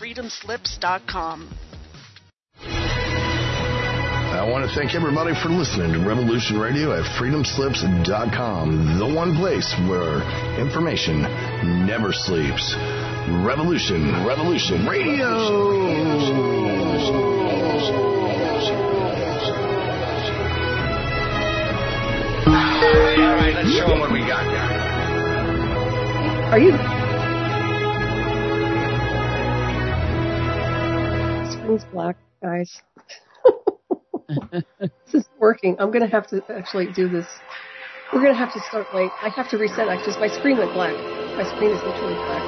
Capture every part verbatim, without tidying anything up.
freedom slips dot com. I want to thank everybody for listening to Revolution Radio at freedom slips dot com, the one place where information never sleeps. Revolution, Revolution Radio. All right, let's show them what we got. Are you? Screen's black, guys. This is working. I'm going to have to actually do this. We're going to have to start late. I have to reset because my screen went black. My screen is literally black.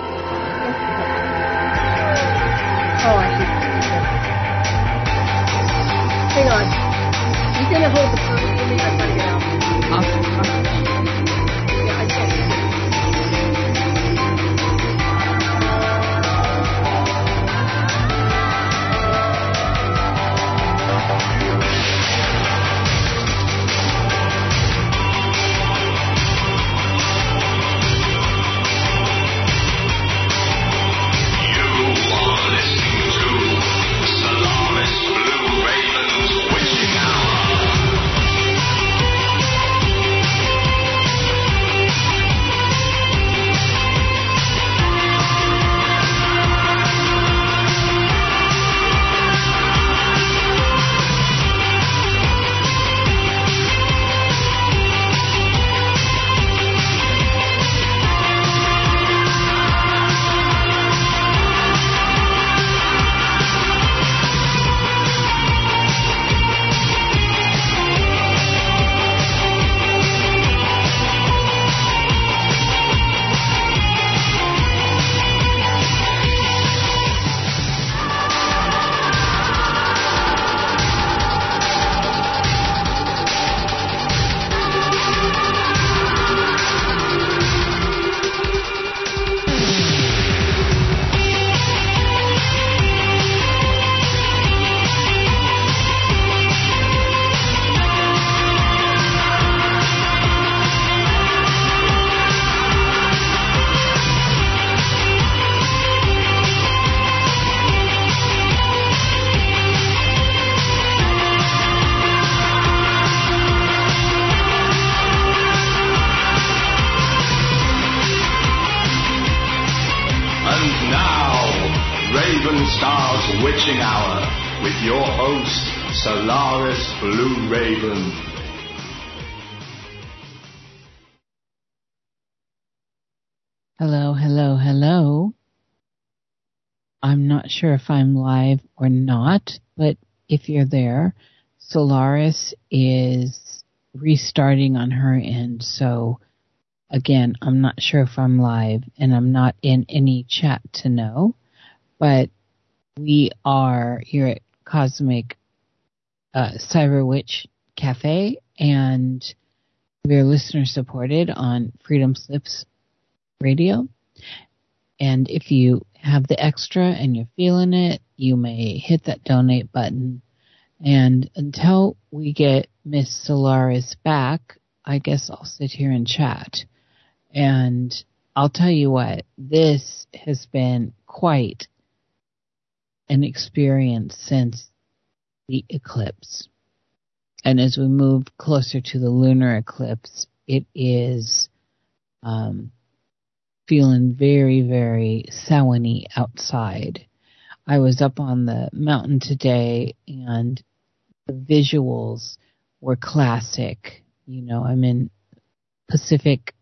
Oh, I hate this. Hang on. You going to hold the phone for me? I've got to get out. Awesome. Awesome. Yeah, I can't do it. Witching Hour with your host, Solaris Blue Raven. Hello, hello, hello. I'm not sure if I'm live or not, but if you're there, Solaris is restarting on her end. So, again, I'm not sure if I'm live, and I'm not in any chat to know, but we are here at Cosmic uh, Cyber Witch Cafe, and we're listener supported on Freedom Slips Radio. And if you have the extra and you're feeling it, you may hit that donate button. And until we get Miss Solaris back, I guess I'll sit here and chat. And I'll tell you what, this has been quite an experience since the eclipse. And as we move closer to the lunar eclipse, it is um, feeling very, very Samhain-y outside. I was up on the mountain today, and the visuals were classic. You know, I'm in Pacific.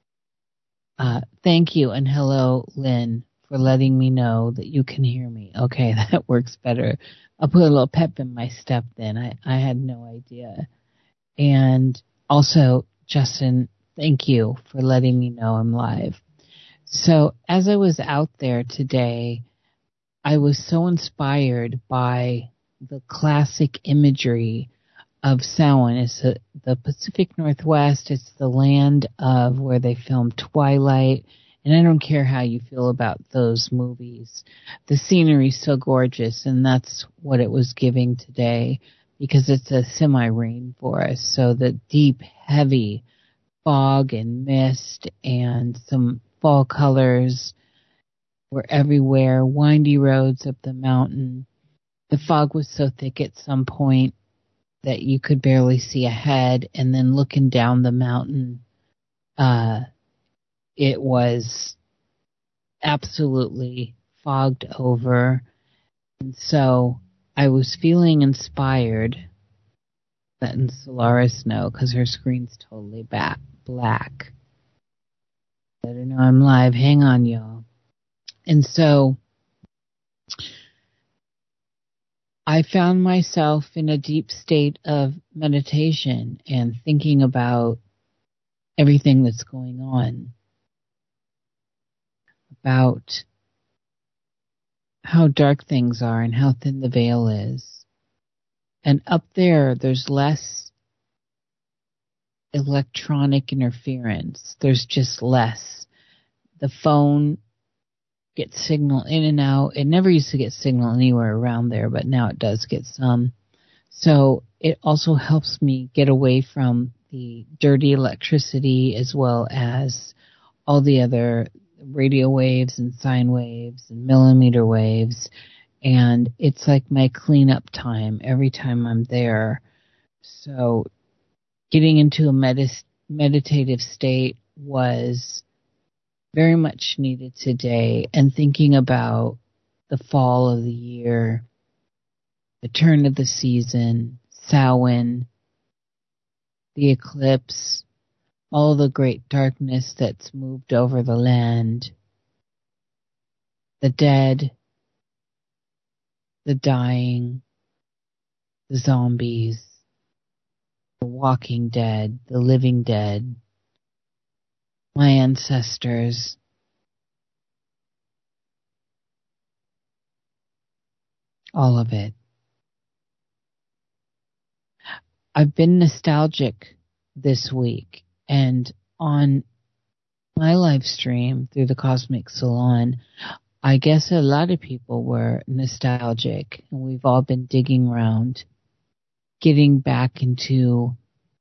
Uh, thank you and hello, Lynn, for letting me know that you can hear me. Okay, that works better. I'll put a little pep in my step then. I, I had no idea. And also, Justin, thank you for letting me know I'm live. So as I was out there today, I was so inspired by the classic imagery of Samhain. It's the, the Pacific Northwest. It's the land of where they filmed Twilight. And I don't care how you feel about those movies. The scenery's so gorgeous, and that's what it was giving today, because it's a semi-rainforest. So the deep, heavy fog and mist and some fall colors were everywhere, windy roads up the mountain. The fog was so thick at some point that you could barely see ahead, and then looking down the mountain, uh, it was absolutely fogged over. And so I was feeling inspired, letting Solaris know, because her screen's totally back, black. Let her know I'm live. Hang on, y'all. And so I found myself in a deep state of meditation and thinking about everything that's going on, about how dark things are and how thin the veil is. And up there, there's less electronic interference. There's just less. The phone gets signal in and out. It never used to get signal anywhere around there, but now it does get some. So it also helps me get away from the dirty electricity as well as all the other radio waves and sine waves and millimeter waves. And it's like my cleanup time every time I'm there. So getting into a medis- meditative state was very much needed today, and thinking about the fall of the year, the turn of the season, Samhain, the eclipse, all the great darkness that's moved over the land, the dead, the dying, the zombies, the walking dead, the living dead, my ancestors. All of it. I've been nostalgic this week, and on my live stream through the Cosmic Salon, I guess a lot of people were nostalgic, and we've all been digging around, getting back into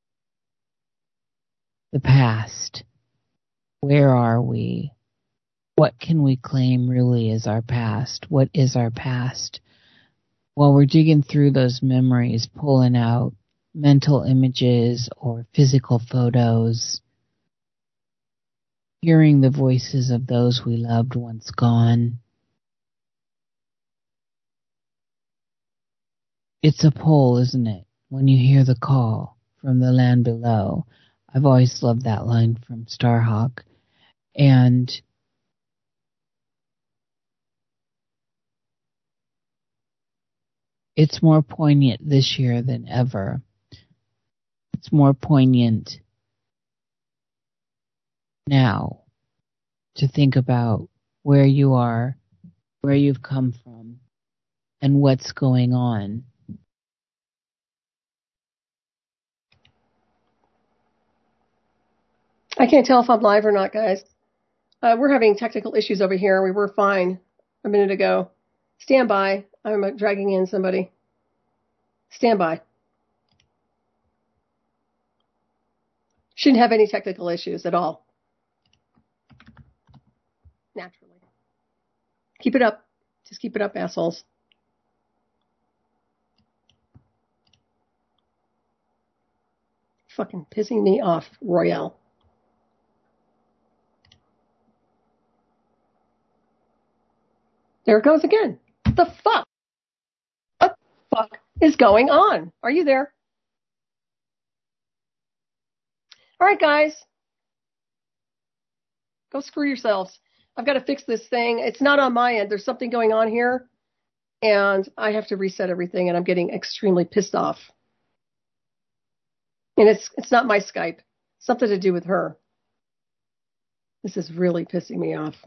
the past. Where are we? What can we claim really is our past? What is our past? While we're digging through those memories, pulling out mental images or physical photos, hearing the voices of those we loved once gone. It's a pull, isn't it? When you hear the call from the land below. I've always loved that line from Starhawk. And it's more poignant this year than ever. It's more poignant now to think about where you are, where you've come from, and what's going on. I can't tell if I'm live or not, guys. Uh, we're having technical issues over here. We were fine a minute ago. Stand by. I'm uh, dragging in somebody. Stand by. Shouldn't have any technical issues at all. Naturally. Keep it up. Just keep it up, assholes. Fucking pissing me off, Royale. There it goes again. What the fuck? What the fuck is going on? Are you there? All right, guys. Go screw yourselves. I've got to fix this thing. It's not on my end. There's something going on here, and I have to reset everything, and I'm getting extremely pissed off. And it's it's not my Skype. Something to do with her. This is really pissing me off.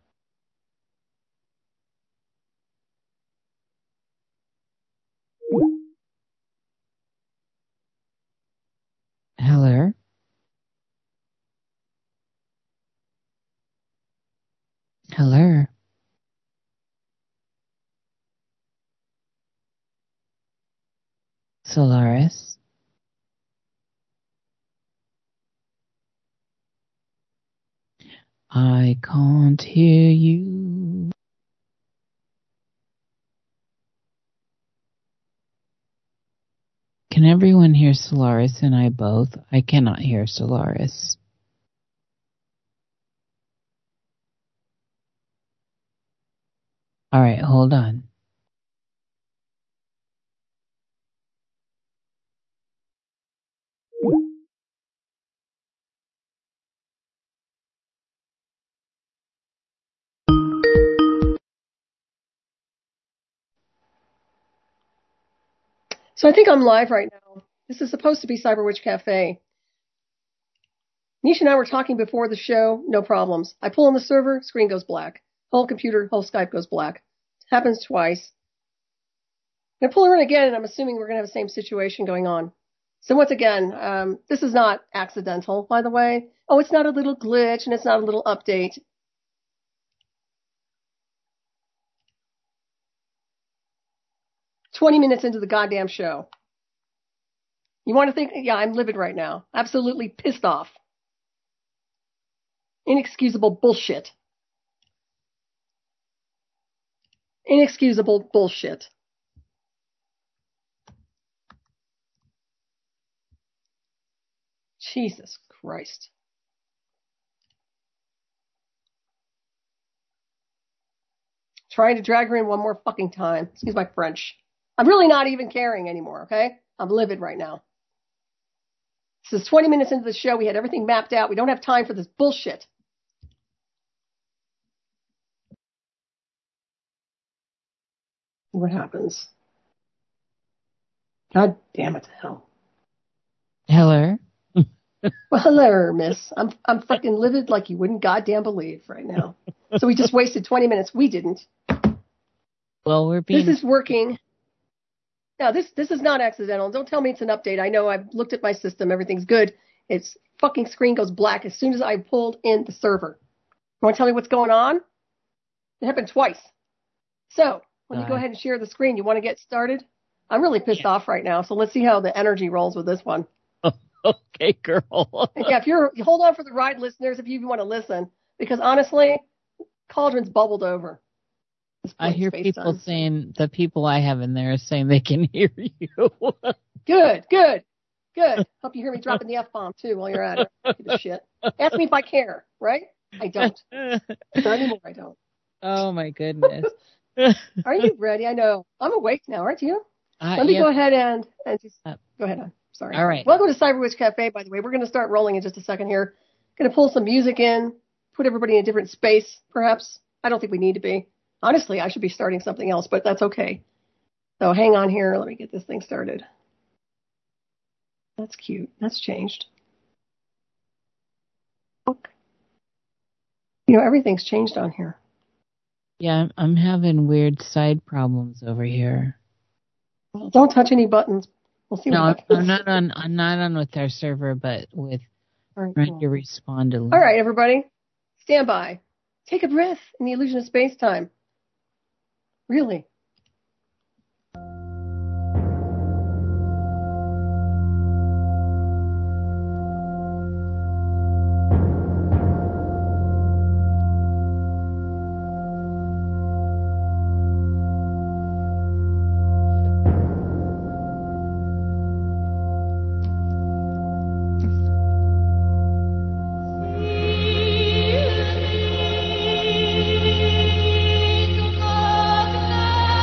Hello? Hello? Solaris? I can't hear you. Can everyone hear Solaris and I both? I cannot hear Solaris. All right, hold on. So I think I'm live right now. This is supposed to be Cyber Witch Cafe. Nisha and I were talking before the show, no problems. I pull on the server, screen goes black. Whole computer, whole Skype goes black. It happens twice. I'm going to pull her in again, and I'm assuming we're going to have the same situation going on. So once again, um, this is not accidental, by the way. Oh, it's not a little glitch, and it's not a little update. twenty minutes into the goddamn show. You want to think, yeah, I'm livid right now. Absolutely pissed off. Inexcusable bullshit. Inexcusable bullshit. Jesus Christ. Trying to drag her in one more fucking time. Excuse my French. I'm really not even caring anymore, okay? I'm livid right now. This is twenty minutes into the show. We had everything mapped out. We don't have time for this bullshit. What happens? God damn it to hell. Hello? Well, hello, miss. I'm I'm fucking livid like you wouldn't goddamn believe right now. So we just wasted twenty minutes. We didn't. Well, we're being... This is working. No, this this is not accidental. Don't tell me it's an update. I know I've looked at my system. Everything's good. Its fucking screen goes black as soon as I pulled in the server. You want to tell me what's going on? It happened twice. So, let me go ahead and share the screen. You want to get started? I'm really pissed yeah. off right now, so let's see how the energy rolls with this one. Okay, girl. Yeah, if you're, you hold on for the ride, listeners, if you even want to listen, because honestly, Cauldron's bubbled over. I hear people time. saying, the people I have in there are saying they can hear you. Good, good, good. Hope you hear me dropping the F-bomb, too, while you're at it. Give a shit. Ask me if I care, right? I don't. Not anymore, I don't. Oh, my goodness. Are you ready? I know. I'm awake now, aren't you? Uh, Let me yeah. go ahead and, and just, uh, go ahead. I'm sorry. All right. Welcome to Cyber Witch Cafe, by the way. We're going to start rolling in just a second here. Going to pull some music in, put everybody in a different space, perhaps. I don't think we need to be. Honestly, I should be starting something else, but that's okay. So hang on here. Let me get this thing started. That's cute. That's changed. Look. You know, everything's changed on here. Yeah, I'm having weird side problems over here. Don't touch any buttons. We'll see no, what happens. I'm not on. I'm not on with our server, but with right, trying cool. to respond to. All right, everybody, stand by. Take a breath in the illusion of space-time. Really. Thank you.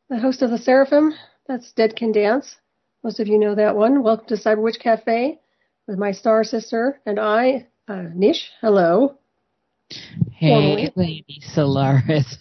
the host of the Seraphim. That's Dead Can Dance. Most of you know that one. Welcome to Cyber Witch Cafe with my star sister and I, uh, Nish. Hello. Hey, Formally. Lady Solaris.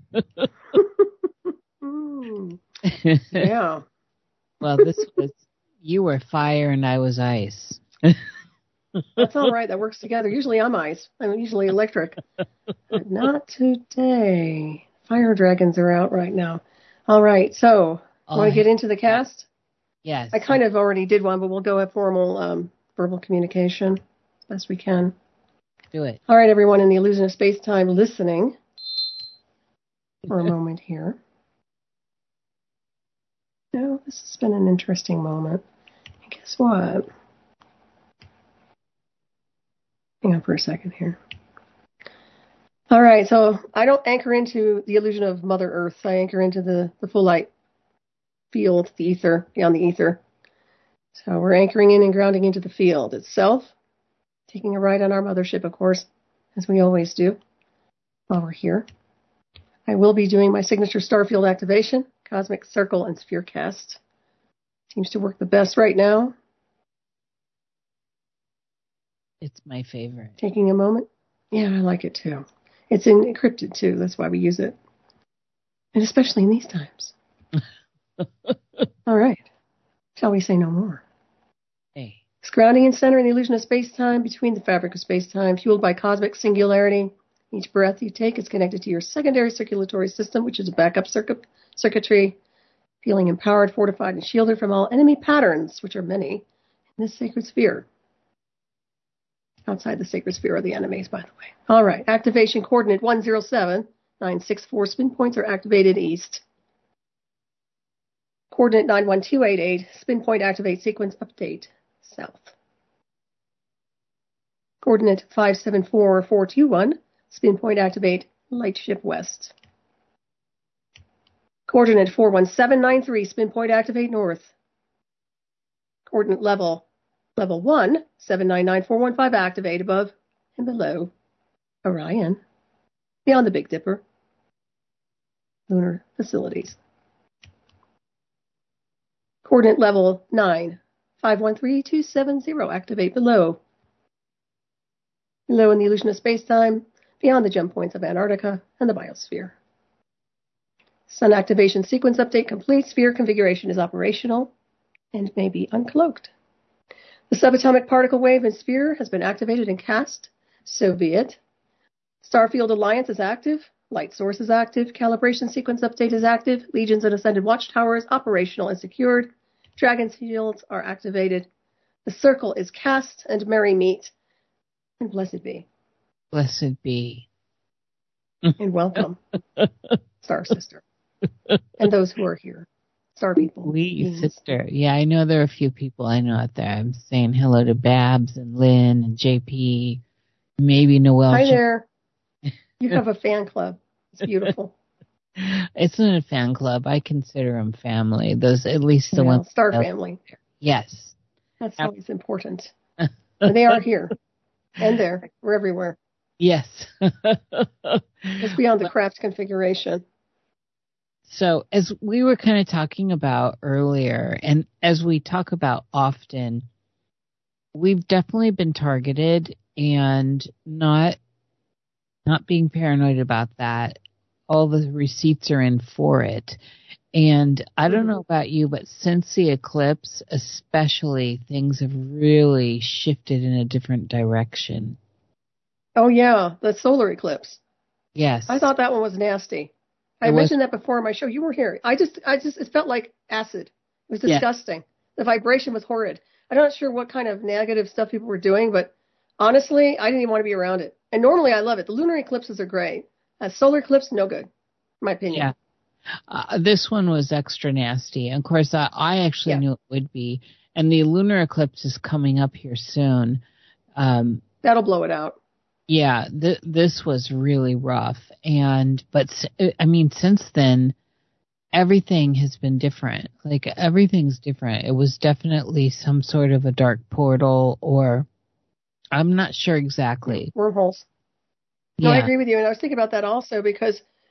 mm. Yeah. Well, this was, you were fire and I was ice. That's all right. That works together. Usually I'm ice. I'm usually electric. But not today. Fire dragons are out right now. All right. So, Oh, want to get into the cast? Yes. I kind of already did one, but we'll go have formal um, verbal communication as best we can. Do it. All right, everyone in the Illusion of Space-Time listening for a moment here. No, this has been an interesting moment. And guess what? Hang on for a second here. All right, so I don't anchor into the illusion of Mother Earth. I anchor into the, the full light field, the ether, beyond the ether. So we're anchoring in and grounding into the field itself, taking a ride on our mothership, of course, as we always do while we're here. I will be doing my signature starfield activation, Cosmic Circle and Sphere Cast. Seems to work the best right now. It's my favorite. Taking a moment. Yeah, I like it too. It's encrypted too. That's why we use it. And especially in these times. All right. Shall we say no more? Hey. It's grounding and centering the illusion of space-time between the fabric of space-time, fueled by cosmic singularity. Each breath you take is connected to your secondary circulatory system, which is a backup circuit, circuitry, feeling empowered, fortified, and shielded from all enemy patterns, which are many, in this sacred sphere. Outside the sacred sphere are the enemies, by the way. All right. Activation coordinate one zero seven nine six four. Spin points are activated east. Coordinate nine one two eight eight. Spin point activate sequence update south. Coordinate five seven four four two one. Spin point activate lightship west. Coordinate four one seven nine three. Spin point activate north. Coordinate level Level one, seven nine nine four one five activate above and below Orion, beyond the Big Dipper, lunar facilities. Coordinate level nine, five one three two seven zero activate below. Below in the illusion of space-time, beyond the jump points of Antarctica and the biosphere. Sun activation sequence update complete. Sphere configuration is operational and may be uncloaked. The subatomic particle wave and sphere has been activated and cast. So be it. Starfield Alliance is active. Light source is active. Calibration sequence update is active. Legions and Ascended Watchtower is operational and secured. Dragon shields are activated. The circle is cast and merry meet. And blessed be. Blessed be. And welcome, Star Sister. And those who are here. Star people. We, sister. Yeah, I know there are a few people I know out there. I'm saying hello to Babs and Lynn and J P, maybe Noelle. Hi there. You have a fan club. It's beautiful. It's not a fan club. I consider them family. Those, at least the yeah, ones. Star family. Yes. That's always important. And they are here. And there. We're everywhere. Yes. It's beyond the craft configuration. So as we were kind of talking about earlier, and as we talk about often, we've definitely been targeted, and not not being paranoid about that. All the receipts are in for it. And I don't know about you, but since the eclipse, especially, things have really shifted in a different direction. Oh, yeah, the solar eclipse. Yes. I thought that one was nasty. I It was- mentioned that before on my show. You were here. I just, I just, it felt like acid. It was Yeah. disgusting. The vibration was horrid. I'm not sure what kind of negative stuff people were doing, but honestly, I didn't even want to be around it. And normally I love it. The lunar eclipses are great. A solar eclipse, no good, in my opinion. Yeah. Uh, this one was extra nasty. And of course, I, I actually Yeah. knew it would be. And the lunar eclipse is coming up here soon. Um, That'll blow it out. yeah, th- this was really rough. And, but, s- I mean, since then, everything has been different. Like, everything's different. It was definitely some sort of a dark portal, or I'm not sure exactly. Wormholes. No, Yeah. I agree with you. And I was thinking about that also because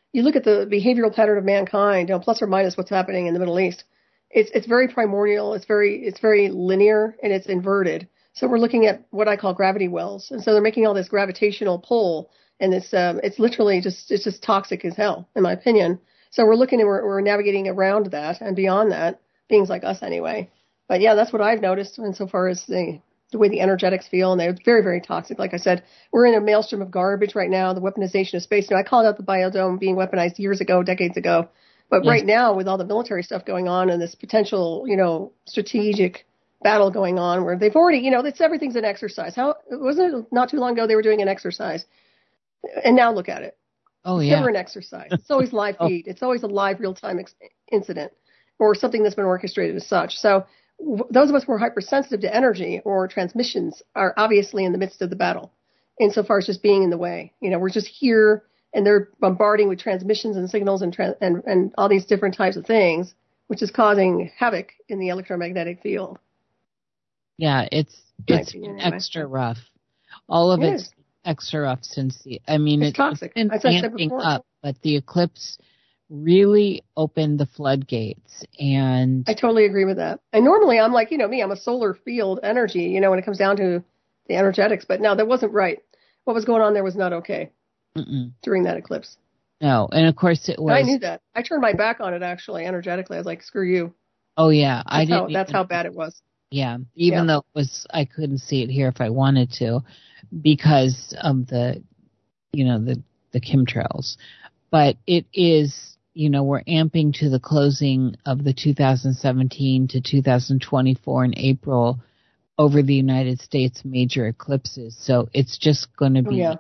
you look at the behavioral pattern of mankind, you know, plus or minus what's happening in the Middle East. It's it's very primordial. It's very it's very linear and it's inverted. So we're looking at what I call gravity wells, and so they're making all this gravitational pull, and it's um, it's literally just it's just toxic as hell, in my opinion. So we're looking and we're, we're navigating around that and beyond that, beings like us anyway. But yeah, that's what I've noticed insofar as the the way the energetics feel, and they're very, very toxic. Like I said, we're in a maelstrom of garbage right now, the weaponization of space. Now, I called out the biodome being weaponized years ago, decades ago. But yes. Right now, with all the military stuff going on and this potential, you know, strategic battle going on where they've already, you know, it's everything's an exercise. How wasn't it not too long ago they were doing an exercise? And now look at it. Oh, it's yeah. never an exercise. It's always live feed. oh. It's always a live, real-time ex- incident or something that's been orchestrated as such. So those of us who are hypersensitive to energy or transmissions are obviously in the midst of the battle, insofar as just being in the way. You know, we're just here, and they're bombarding with transmissions and signals and tra- and, and all these different types of things, which is causing havoc in the electromagnetic field. Yeah, it's it's been anyway. extra rough. All of it it's extra rough since the. I mean, it's it, toxic. It's been As I said ramping before. up, but the eclipse really opened the floodgates, and I totally agree with that. And normally I'm like, you know, me, I'm a solar field energy, you know, when it comes down to the energetics. But no, that wasn't right. What was going on there was not okay Mm-mm. during that eclipse. No, and of course it was. I knew that. I turned my back on it actually, energetically. I was like, screw you. Oh yeah, that's I didn't. How, that's even, how bad it was. Yeah, even yeah. though it was, I couldn't see it here if I wanted to, because of the, you know, the the chemtrails. But it is. You know, we're amping to the closing of the two thousand seventeen to two thousand twenty-four in April over the United States major eclipses. So it's just going to be oh, yeah.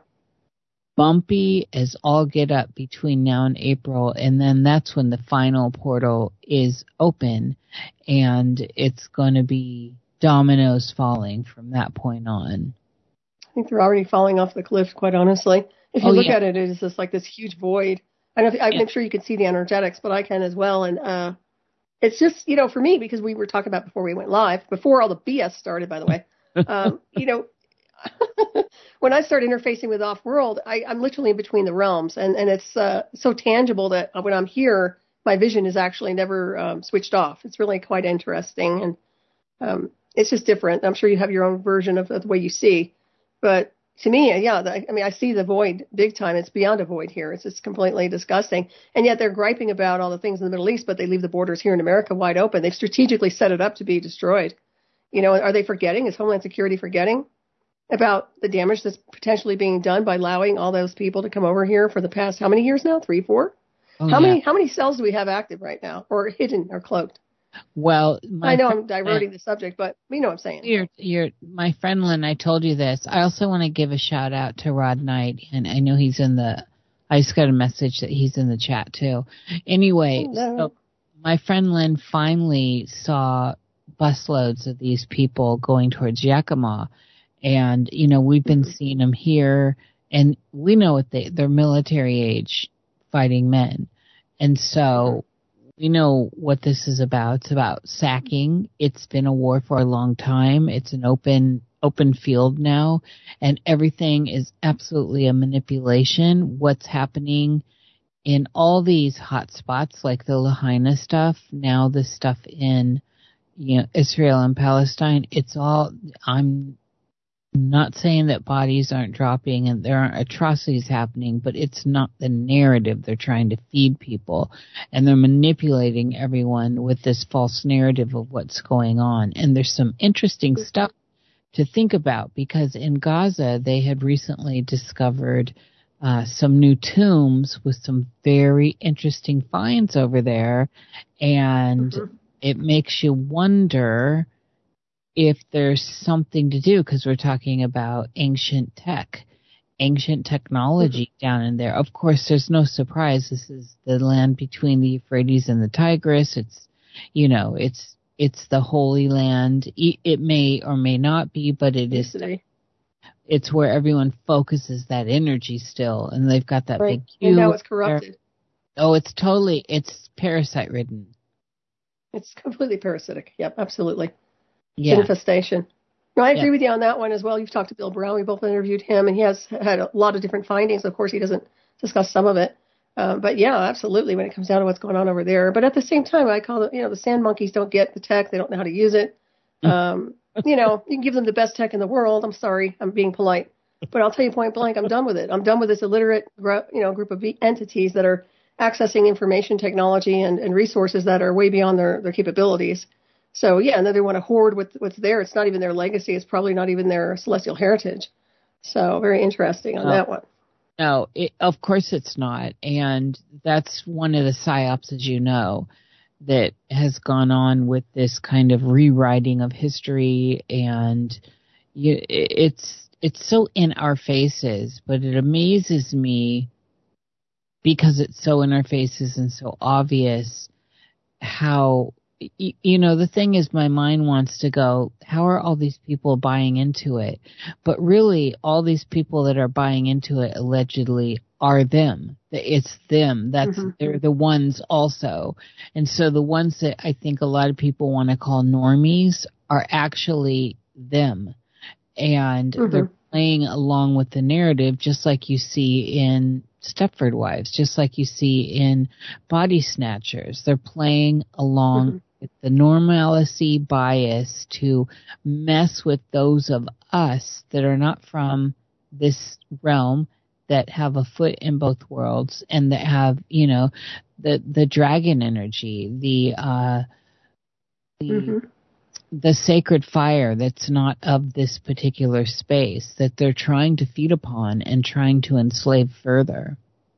bumpy as all get up between now and April. And then that's when the final portal is open, and it's going to be dominoes falling from that point on. I think they're already falling off the cliff, quite honestly. If you oh, look yeah. at it, it is just like this huge void. I don't know if, I'm yeah. sure you can see the energetics, but I can as well. And uh, it's just, you know, for me, because we were talking about before we went live, before all the B S started, by the way, um, you know, when I start interfacing with off-world, I, I'm literally in between the realms. And, and it's uh, so tangible that when I'm here, my vision is actually never um, switched off. It's really quite interesting. And um, it's just different. I'm sure you have your own version of, of the way you see. But to me, yeah, the, I mean, I see the void big time. It's beyond a void here. It's just completely disgusting. And yet they're griping about all the things in the Middle East, but they leave the borders here in America wide open. They've strategically set it up to be destroyed. You know, are they forgetting? Is Homeland Security forgetting about the damage that's potentially being done by allowing all those people to come over here for the past, how many years now? Three, four? Oh, how yeah. many How many cells do we have active right now, or hidden or cloaked? Well, I know I'm diverting the subject, but you know what I'm saying. You're, you're, my friend Lynn, I told you this. I also want to give a shout out to Rod Knight, and I know he's in the, I just got a message that he's in the chat too. Anyway, Hello. so my friend Lynn finally saw busloads of these people going towards Yakima, and, you know, we've been mm-hmm. seeing them here, and we know what they, they're military age fighting men. And so, mm-hmm. we know what this is about. It's about sacking. It's been a war for a long time. It's an open open field now, and everything is absolutely a manipulation. What's happening in all these hot spots, like the Lahaina stuff, now this stuff in, you know, Israel and Palestine, it's all, I'm not saying that bodies aren't dropping and there aren't atrocities happening, but it's not the narrative they're trying to feed people. And they're manipulating everyone with this false narrative of what's going on. And there's some interesting stuff to think about, because in Gaza, they had recently discovered uh, some new tombs with some very interesting finds over there. And mm-hmm. it makes you wonder if there's something to do, because we're talking about ancient tech, ancient technology mm-hmm. down in there. Of course, there's no surprise. This is the land between the Euphrates and the Tigris. It's, you know, it's it's the Holy Land. It may or may not be, but it is. It's where everyone focuses that energy still, and they've got that right. big cube. And now it's corrupted. There. Oh, it's totally, it's parasite ridden. It's completely parasitic. Yep, absolutely. Yeah. Infestation. No, I agree yeah. with you on that one as well. You've talked to Bill Brown. We both interviewed him, and he has had a lot of different findings. Of course, he doesn't discuss some of it. Uh, but yeah, absolutely. When it comes down to what's going on over there, but at the same time, I call it, you know, the sand monkeys don't get the tech. They don't know how to use it. Um, you know, you can give them the best tech in the world. I'm sorry, I'm being polite, but I'll tell you point blank, I'm done with it. I'm done with this illiterate, you know, group of entities that are accessing information technology and, and resources that are way beyond their, their capabilities. So yeah, and then they want to hoard what, what's there. It's not even their legacy. It's probably not even their celestial heritage. So very interesting on no, that one. No, it, of course it's not. And that's one of the psyops, as you know, that has gone on with this kind of rewriting of history. And you, it's it's so in our faces, but it amazes me because it's so in our faces and so obvious how, you know, the thing is my mind wants to go, how are all these people buying into it? But really, all these people that are buying into it allegedly are them. It's them. That's mm-hmm. They're the ones also. And so the ones that I think a lot of people want to call normies are actually them. And mm-hmm. they're playing along with the narrative, just like you see in Stepford Wives, just like you see in Body Snatchers. They're playing along mm-hmm. with the normalcy bias to mess with those of us that are not from this realm, that have a foot in both worlds, and that have, you know, the the dragon energy, the uh, the, mm-hmm. the sacred fire that's not of this particular space, that they're trying to feed upon and trying to enslave further.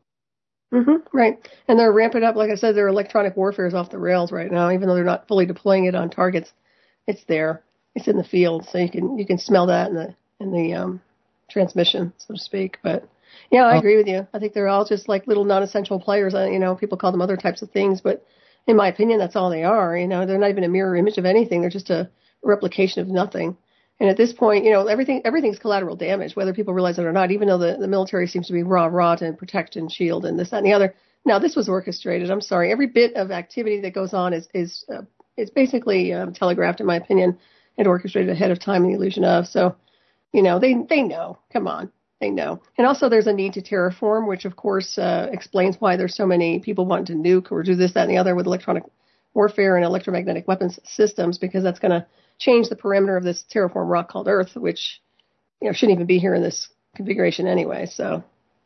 Mm-hmm, right. And they're ramping up, like I said, their electronic warfare is off the rails right now, even though they're not fully deploying it on targets. It's there. It's in the field, so you can you can smell that in the in the um, transmission, so to speak. But yeah, I agree with you. I think they're all just like little non-essential players. You know, people call them other types of things, but in my opinion, that's all they are. You know, they're not even a mirror image of anything. They're just a replication of nothing. And at this point, you know, everything everything's collateral damage, whether people realize it or not, even though the, the military seems to be raw, raw to protect and shield and this, that, and the other. Now, this was orchestrated. I'm sorry. Every bit of activity that goes on is, is uh, it's basically um, telegraphed, in my opinion, and orchestrated ahead of time in the illusion of. So, you know, they they know. Come on. They know. And also there's a need to terraform, which, of course, uh, explains why there's so many people wanting to nuke or do this, that, and the other with electronic warfare and electromagnetic weapons systems, because that's going to change the perimeter of this terraform rock called Earth, which, you know, shouldn't even be here in this configuration anyway. So,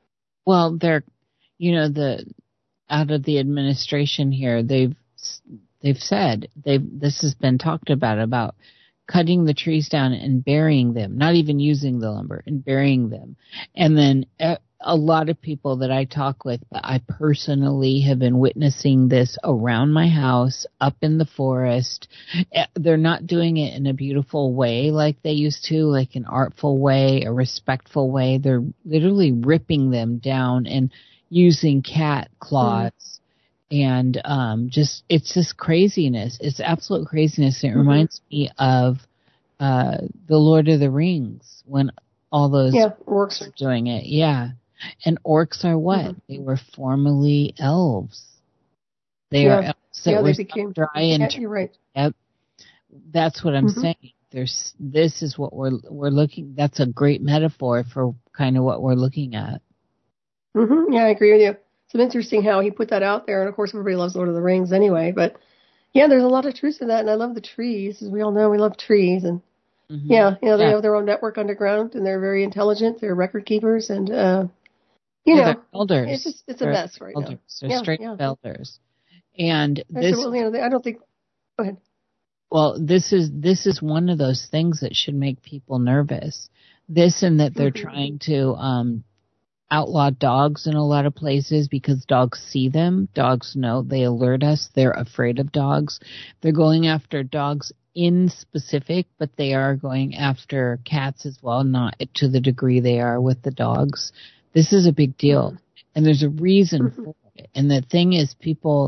well, they're, you know, the out of the administration here, they've they've said they've this has been talked about about cutting the trees down and burying them, not even using the lumber, and burying them. And then a, a lot of people that I talk with, I personally have been witnessing this around my house, up in the forest. They're not doing it in a beautiful way like they used to, like an artful way, a respectful way. They're literally ripping them down and using cat claws. Mm. And um, just, it's just craziness. It's absolute craziness. It mm-hmm. reminds me of uh, the Lord of the Rings, when all those yeah, orcs are doing it. Yeah. And orcs are what? Mm-hmm. They were formerly elves. They yeah. are elves that yeah, were they became, dry and yeah, you're right. Yep. That's what I'm mm-hmm. saying. There's, this is what we're we're looking. That's a great metaphor for kind of what we're looking at. Mm-hmm. Yeah, I agree with you. It's interesting how he put that out there, and of course everybody loves Lord of the Rings anyway, but yeah, there's a lot of truth to that, and I love the trees. As we all know, we love trees, and mm-hmm. yeah, you know, they yeah. have their own network underground, and they're very intelligent, they're record keepers, and uh, you yeah, know, elders. it's just, it's they're a mess right elders. now. They're yeah, straight yeah. elders. And There's this, a, you know, they, I don't think, go ahead. Well, this is, this is one of those things that should make people nervous. This and that they're mm-hmm. trying to, um, outlaw dogs in a lot of places because dogs see them. Dogs know. They alert us. They're afraid of dogs. They're going after dogs in specific, but they are going after cats as well, not to the degree they are with the dogs. This is a big deal. Mm-hmm. And there's a reason mm-hmm. for it. And the thing is, people,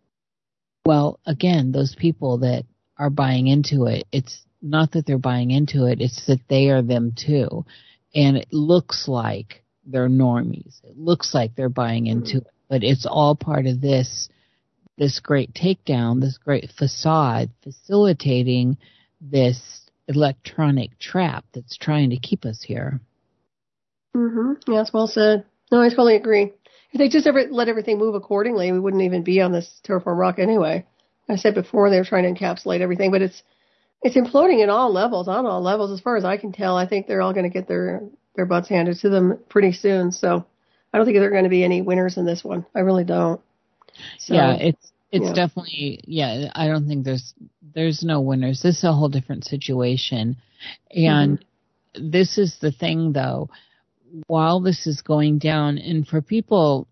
well, again, those people that are buying into it, it's not that they're buying into it, it's that they are them too. And it looks like they're normies. It looks like they're buying into mm-hmm. it, but it's all part of this, this great takedown, this great facade facilitating this electronic trap that's trying to keep us here. Mm-hmm. Yeah, that's well said. No, I totally agree. If they just ever let everything move accordingly, we wouldn't even be on this terraform rock anyway. I said before they were trying to encapsulate everything, but it's it's imploding in all levels, on all levels. As far as I can tell, I think they're all going to get their, their butts handed to them pretty soon. So I don't think there are going to be any winners in this one. I really don't. So, yeah, it's it's yeah. definitely, yeah, I don't think there's there's no winners. This is a whole different situation. And mm-hmm. this is the thing, though, while this is going down, and for people,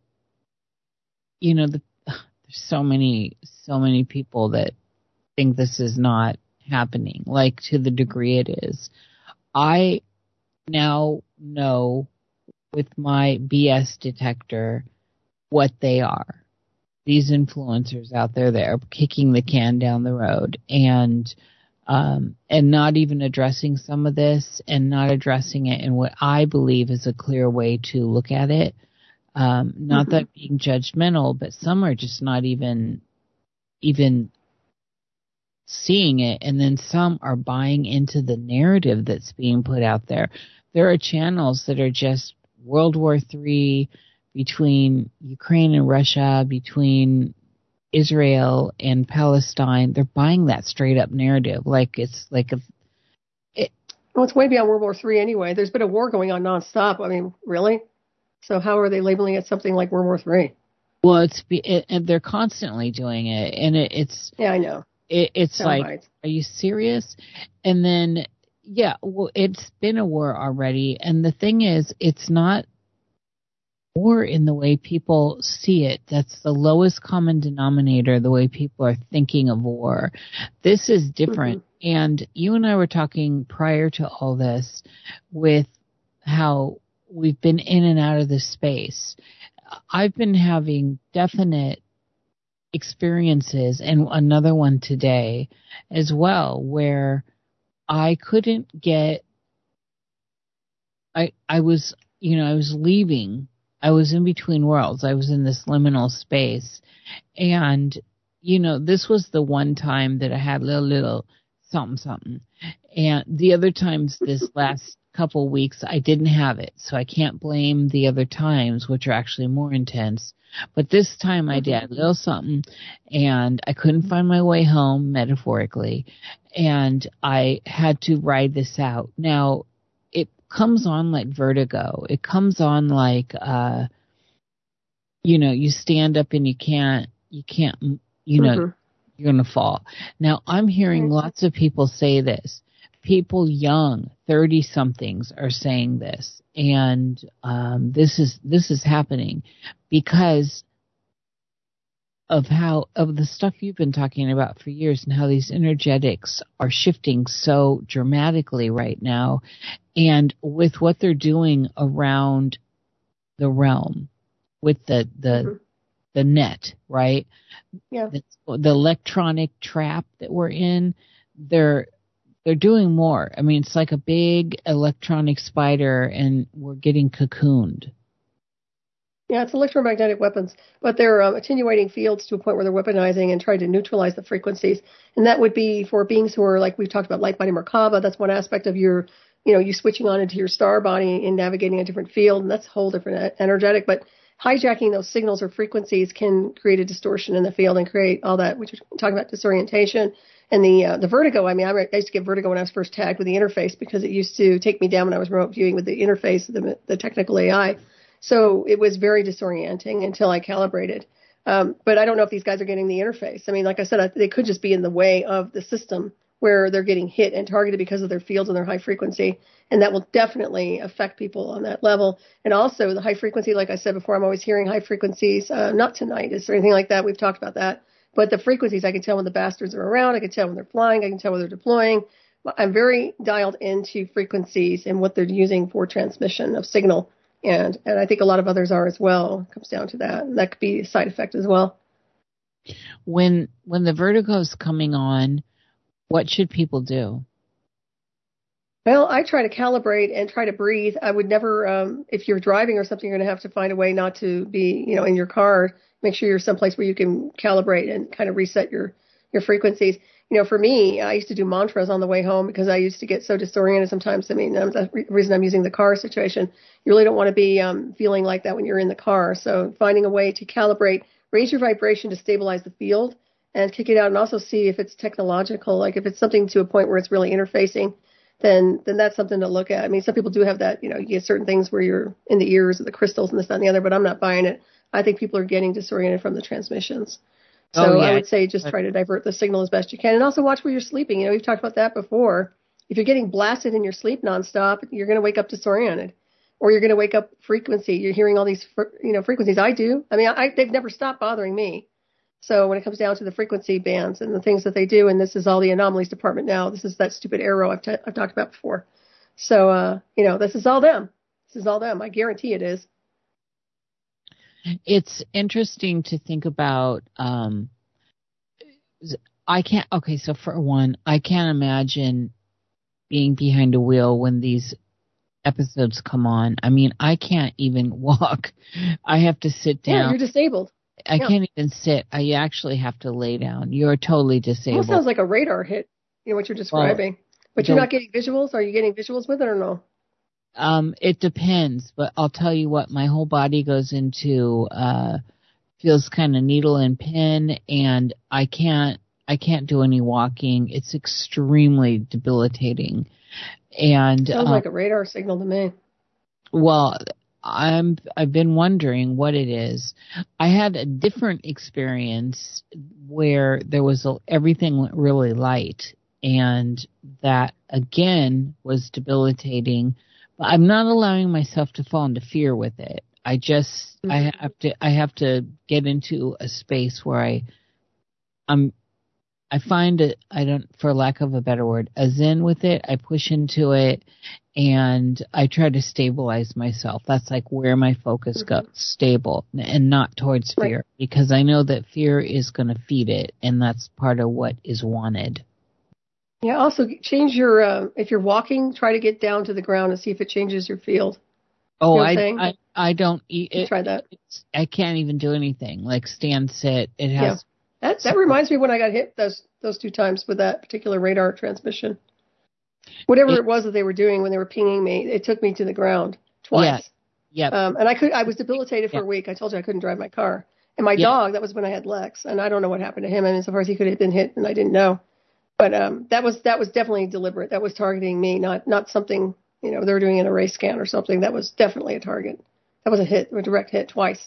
you know, the, there's so many, so many people that think this is not happening, like to the degree it is. I now know with my B S detector what they are. These influencers out there that are kicking the can down the road and um, and not even addressing some of this and not addressing it in what I believe is a clear way to look at it. Um, not mm-hmm. that being judgmental, but some are just not even even seeing it, and then some are buying into the narrative that's being put out there. There are channels that are just World War Three, between Ukraine and Russia, between Israel and Palestine. They're buying that straight up narrative. Like it's like a, it, well, it's way beyond World War Three anyway. There's been a war going on nonstop. I mean, really? So how are they labeling it something like World War Three? Well, it's it, and they're constantly doing it, and it, it's yeah, I know. It, it's Sound like, bites. Are you serious? And then yeah, well, it's been a war already, and the thing is, it's not war in the way people see it. That's the lowest common denominator, the way people are thinking of war. This is different. Mm-hmm. And you and I were talking prior to all this with how we've been in and out of this space. I've been having definite experiences, and another one today as well, where I couldn't get, I, I was, you know, I was leaving. I was in between worlds. I was in this liminal space. And, you know, this was the one time that I had a little, little something, something. And the other times this last couple weeks, I didn't have it. So I can't blame the other times, which are actually more intense. But this time I did a little something, and I couldn't find my way home, metaphorically. And I had to ride this out. Now, comes on like vertigo. It comes on like, uh, you know, you stand up and you can't, you can't, you know, mm-hmm. you're going to fall. Now, I'm hearing mm-hmm. lots of people say this. People young, thirty somethings are saying this. And, um, this is, this is happening because of how, of the stuff you've been talking about for years and how these energetics are shifting so dramatically right now. And with what they're doing around the realm, with the, the, mm-hmm. the net, right? Yeah. The, the electronic trap that we're in, they're, they're doing more. I mean, it's like a big electronic spider and we're getting cocooned. Yeah, it's electromagnetic weapons, but they're um, attenuating fields to a point where they're weaponizing and trying to neutralize the frequencies. And that would be for beings who are, like we've talked about, light body Merkaba. That's one aspect of your, you know, you switching on into your star body and navigating a different field, and that's a whole different energetic. But hijacking those signals or frequencies can create a distortion in the field and create all that, which we're talking about disorientation. And the uh, the vertigo, I mean, I used to get vertigo when I was first tagged with the interface because it used to take me down when I was remote viewing with the interface, the, the technical A I. So it was very disorienting until I calibrated. Um, but I don't know if these guys are getting the interface. I mean, like I said, I, they could just be in the way of the system where they're getting hit and targeted because of their fields and their high frequency. And that will definitely affect people on that level. And also the high frequency, like I said before, I'm always hearing high frequencies, uh, not tinnitus or anything like that. We've talked about that. But the frequencies, I can tell when the bastards are around. I can tell when they're flying. I can tell when they're deploying. I'm very dialed into frequencies and what they're using for transmission of signal. And and I think a lot of others are as well. It comes down to that. And that could be a side effect as well. When when the vertigo is coming on, what should people do? Well, I try to calibrate and try to breathe. I would never, um, if you're driving or something, you're going to have to find a way not to be, you know, in your car. Make sure you're someplace where you can calibrate and kind of reset your, your frequencies. you know, for me, I used to do mantras on the way home because I used to get so disoriented sometimes. I mean, that's the reason I'm using the car situation. You really don't want to be um, feeling like that when you're in the car. So finding a way to calibrate, raise your vibration to stabilize the field and kick it out, and also see if it's technological, like if it's something to a point where it's really interfacing, then then that's something to look at. I mean, some people do have that, you know, you get certain things where you're in the ears of the crystals and this, that, and the other, but I'm not buying it. I think people are getting disoriented from the transmissions. So oh, yeah. I would say just try to divert the signal as best you can. And also watch where you're sleeping. You know, we've talked about that before. If you're getting blasted in your sleep nonstop, you're going to wake up disoriented. Or you're going to wake up frequency. You're hearing all these, you know, frequencies. I do. I mean, I, they've never stopped bothering me. So when it comes down to the frequency bands and the things that they do, and this is all the anomalies department now. This is that stupid arrow I've, t- I've talked about before. So, uh, you know, this is all them. This is all them. I guarantee it is. It's interesting to think about. Um, I can't. Okay, so for one, I can't imagine being behind a wheel when these episodes come on. I mean, I can't even walk. I have to sit down. Yeah, you're disabled. I yeah. can't even sit. I actually have to lay down. You're totally disabled. Well, sounds like a radar hit. You know what you're describing. Well, but you're not getting visuals. Are you getting visuals with it or no? Um, it depends, but I'll tell you what, my whole body goes into, uh, feels kind of needle and pin, and I can't, I can't do any walking. It's extremely debilitating. And, sounds um, like a radar signal to me. Well, I'm, I've been wondering what it is. I had a different experience where there was a, everything went really light, and that again was debilitating. I'm not allowing myself to fall into fear with it. I just, mm-hmm. I have to, I have to get into a space where I, I'm, I find it, I don't, for lack of a better word, a zen with it. I push into it and I try to stabilize myself. That's like where my focus mm-hmm. goes, stable and not towards fear, right. Because I know that fear is going to feed it, and that's part of what is wanted. Yeah, also change your, uh, if you're walking, try to get down to the ground and see if it changes your field. Oh, you know I, I I don't eat it. Try that. It's, I can't even do anything, like stand, sit. It has. Yeah. That, that reminds me when I got hit those those two times with that particular radar transmission. Whatever it, it was that they were doing when they were pinging me, it took me to the ground twice. Yeah. Yep. Um, and I could I was debilitated for yep. a week. I told you I couldn't drive my car. And my yep. dog, that was when I had Lex, and I don't know what happened to him. I mean, so far as he could have been hit, and I didn't know. But um, that was that was definitely deliberate. That was targeting me, not not something, you know, they were doing in a race scan or something. That was definitely a target. That was a hit, a direct hit twice.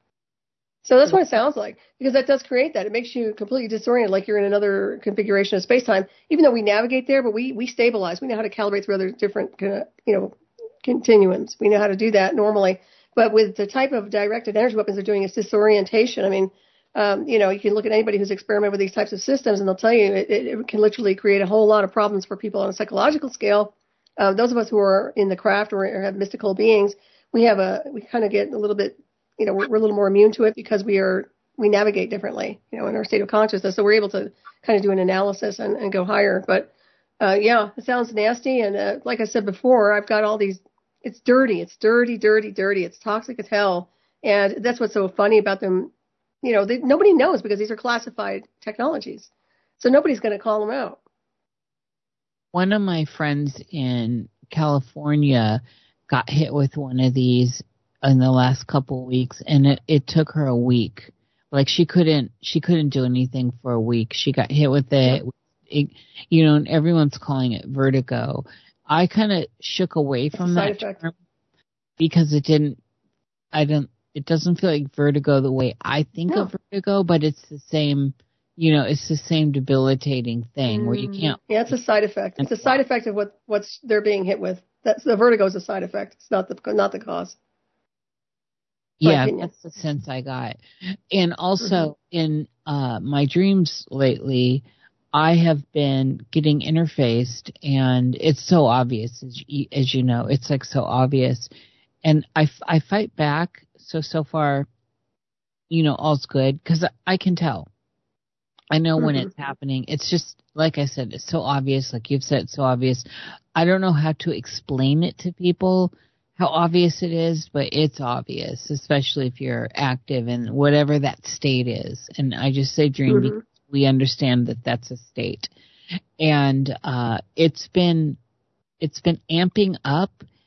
So that's what it sounds like, because that does create that. It makes you completely disoriented, like you're in another configuration of space-time, even though we navigate there, but we, we stabilize. We know how to calibrate through other different, uh, you know, continuums. We know how to do that normally. But with the type of directed energy weapons they're doing, it's disorientation. I mean, Um, you know, you can look at anybody who's experimented with these types of systems, and they'll tell you it, it can literally create a whole lot of problems for people on a psychological scale. Uh, those of us who are in the craft or, or have mystical beings, we have a, we kind of get a little bit, you know, we're, we're a little more immune to it because we are, we navigate differently, you know, in our state of consciousness. So we're able to kind of do an analysis and, and go higher. But, uh, yeah, it sounds nasty. And, uh, like I said before, I've got all these, it's dirty, it's dirty, dirty, dirty. It's toxic as hell. And that's what's so funny about them. You know, they, nobody knows because these are classified technologies. So nobody's going to call them out. One of my friends in California got hit with one of these in the last couple of weeks, and it, it took her a week. Like she couldn't, she couldn't do anything for a week. She got hit with it, it you know, and everyone's calling it vertigo. I kind of shook away from that term because it didn't, I don't, it doesn't feel like vertigo the way I think no. of vertigo, but it's the same, you know, it's the same debilitating thing mm. where you can't. Yeah, it's a side effect. It's a side effect of what, what's they're being hit with. That's the vertigo is a side effect. It's not the not the cause. Yeah, that's the sense I got. And also mm-hmm. in uh, my dreams lately, I have been getting interfaced, and it's so obvious, as you, as you know, it's like so obvious. And I, I fight back. So, so far, you know, all's good because I can tell. I know mm-hmm. when it's happening. It's just, like I said, it's so obvious. Like you've said, it's so obvious. I don't know how to explain it to people, how obvious it is, but it's obvious, especially if you're active in whatever that state is. And I just say dream mm-hmm. because we understand that that's a state. And uh, it's been it's been amping up,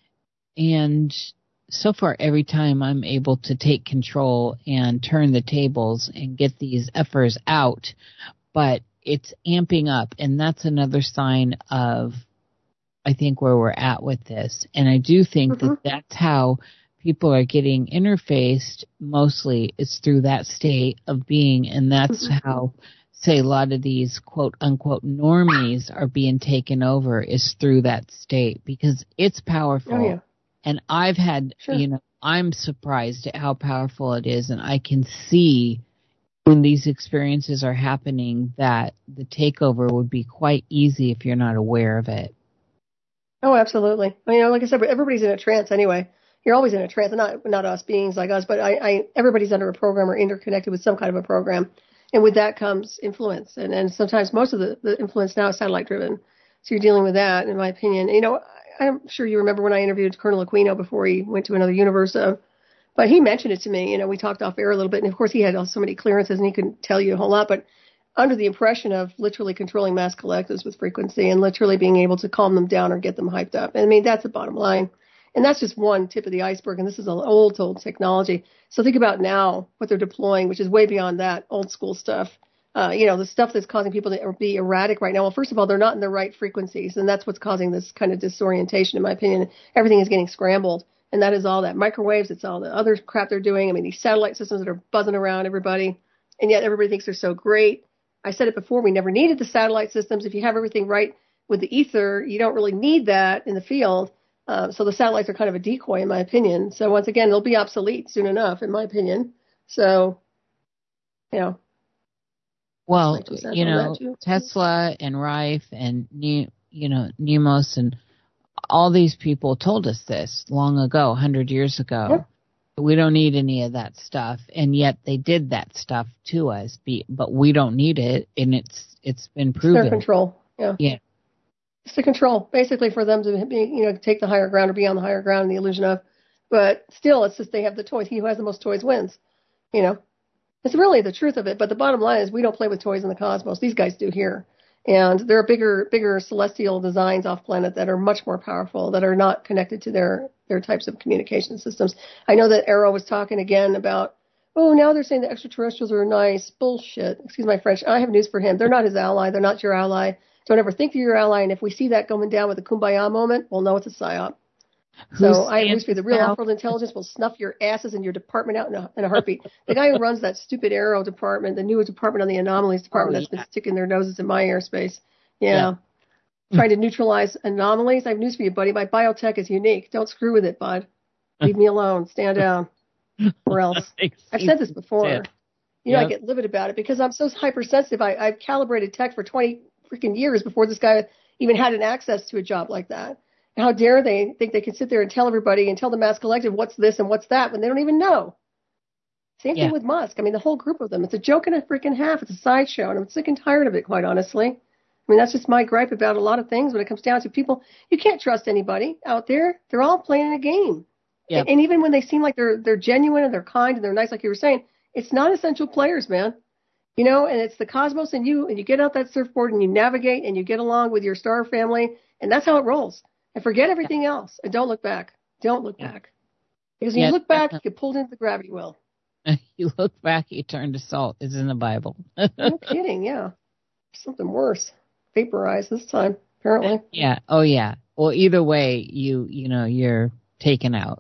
and so far every time I'm able to take control and turn the tables and get these effers out, but it's amping up, and that's another sign of, I think, where we're at with this. And I do think mm-hmm. that that's how people are getting interfaced mostly, is through that state of being, and that's mm-hmm. how, say, a lot of these quote-unquote normies are being taken over, is through that state, because it's powerful. Oh, yeah. And I've had, sure. you know, I'm surprised at how powerful it is, and I can see when these experiences are happening that the takeover would be quite easy if you're not aware of it. Oh, absolutely. I mean, you know, like I said, everybody's in a trance anyway. You're always in a trance, and not not us beings like us, but I, I everybody's under a program or interconnected with some kind of a program. And with that comes influence. And, and sometimes most of the, the influence now is satellite driven. So you're dealing with that, in my opinion. You know, I'm sure you remember when I interviewed Colonel Aquino before he went to another universe. Uh, but he mentioned it to me. You know, we talked off air a little bit. And, of course, he had so many clearances and he couldn't tell you a whole lot. But under the impression of literally controlling mass collectives with frequency and literally being able to calm them down or get them hyped up. I mean, that's the bottom line. And that's just one tip of the iceberg. And this is an old, old technology. So think about now what they're deploying, which is way beyond that old school stuff. Uh, you know, the stuff that's causing people to be erratic right now. Well, first of all, they're not in the right frequencies. And that's what's causing this kind of disorientation, in my opinion. Everything is getting scrambled. And that is all that. Microwaves, it's all the other crap they're doing. I mean, these satellite systems that are buzzing around everybody. And yet everybody thinks they're so great. I said it before, we never needed the satellite systems. If you have everything right with the ether, you don't really need that in the field. Uh, so the satellites are kind of a decoy, in my opinion. So once again, they'll be obsolete soon enough, in my opinion. So, you know. Well, you know, Tesla and Rife and, you know, Nemos and all these people told us this long ago, one hundred years ago. Yep. We don't need any of that stuff. And yet they did that stuff to us, but we don't need it. And it's it's been proven. It's their control. Yeah. Yeah. It's the control, basically, for them to be, you know, take the higher ground or be on the higher ground, the illusion of. But still, it's just they have the toys. He who has the most toys wins, you know. It's really the truth of it. But the bottom line is we don't play with toys in the cosmos. These guys do here. And there are bigger, bigger celestial designs off planet that are much more powerful, that are not connected to their, their types of communication systems. I know that Arrow was talking again about, oh, now they're saying the extraterrestrials are nice. Bullshit. Excuse my French. I have news for him. They're not his ally. They're not your ally. Don't ever think you're your ally. And if we see that going down with a kumbaya moment, we'll know it's a psyop. So I have news for you. The real off-world intelligence will snuff your asses and your department out in a, in a heartbeat. The guy who runs that stupid Arrow department, the new department on the anomalies department, oh, that's yeah. been sticking their noses in my airspace. Yeah. yeah. Trying to neutralize anomalies. I have news for you, buddy. My biotech is unique. Don't screw with it, bud. Leave me alone. Stand down. Or else. I've said this before. Yeah. You know, yep. I get livid about it because I'm so hypersensitive. I, I've calibrated tech for twenty freaking years before this guy even had an access to a job like that. How dare they think they can sit there and tell everybody and tell the mass collective what's this and what's that when they don't even know? Same yeah. thing with Musk. I mean, the whole group of them. It's a joke and a freaking half. It's a sideshow, and I'm sick and tired of it, quite honestly. I mean, that's just my gripe about a lot of things when it comes down to people. You can't trust anybody out there. They're all playing a game. Yep. And, and even when they seem like they're they're genuine and they're kind and they're nice, like you were saying, it's non-essential players, man. You know, and it's the cosmos and you, and you get out that surfboard and you navigate and you get along with your star family, and that's how it rolls. And forget everything else. And don't look back. Don't look yeah. back. Because when yeah, you look back, you get pulled into the gravity well. You look back, you turn to salt. It's in the Bible. No kidding, yeah. Something worse. Vaporized this time, apparently. Yeah. Oh, yeah. Well, either way, you you know, you're taken out.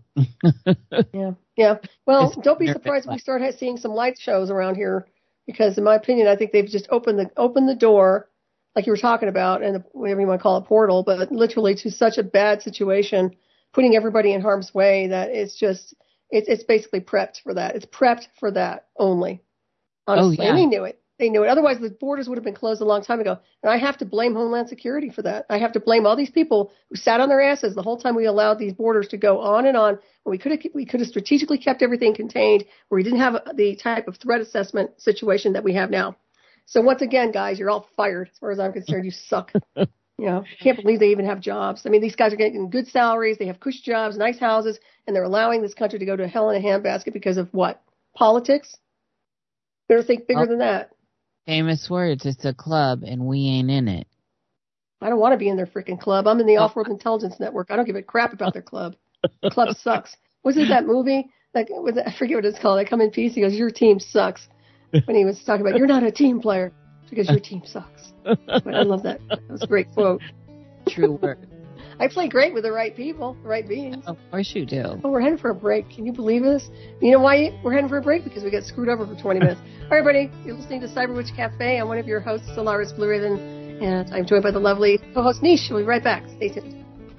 yeah. Yeah. Well, it's don't be surprised if we start seeing some light shows around here. Because in my opinion, I think they've just opened the opened the door, like you were talking about, and whatever you want to call it, portal, but literally to such a bad situation, putting everybody in harm's way that it's just, it's it's basically prepped for that. It's prepped for that only. Honestly, oh, yeah. And they knew it. They knew it. Otherwise, the borders would have been closed a long time ago. And I have to blame Homeland Security for that. I have to blame all these people who sat on their asses the whole time we allowed these borders to go on and on. When we could have we could have strategically kept everything contained, where we didn't have the type of threat assessment situation that we have now. So once again, guys, you're all fired. As far as I'm concerned, you suck. You know, I can't believe they even have jobs. I mean, these guys are getting good salaries. They have cush jobs, nice houses, and they're allowing this country to go to hell in a handbasket because of what? Politics? Better think bigger oh. than that. Famous words. It's a club, and we ain't in it. I don't want to be in their freaking club. I'm in the Off-World Intelligence Network. I don't give a crap about their club. The club sucks. Was it that movie? Like, was it, I forget what it's called. I come in peace. He goes, your team sucks. When he was talking about, you're not a team player because your team sucks. But I love that. That was a great quote. True word. I play great with the right people, the right beings. Of course you do. Oh, we're heading for a break. Can you believe this? You know why we're heading for a break? Because we got screwed over for twenty minutes. All right, everybody. You're listening to Cyber Witch Cafe. I'm one of your hosts, Solaris Blue Raven, and I'm joined by the lovely co-host Niche. We'll be right back. Stay tuned.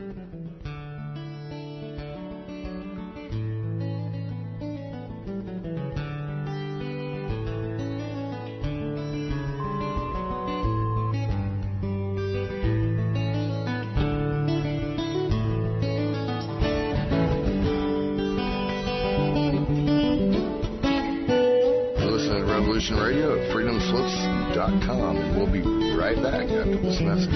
Radio at freedom slips dot com. And we'll be right back after this message.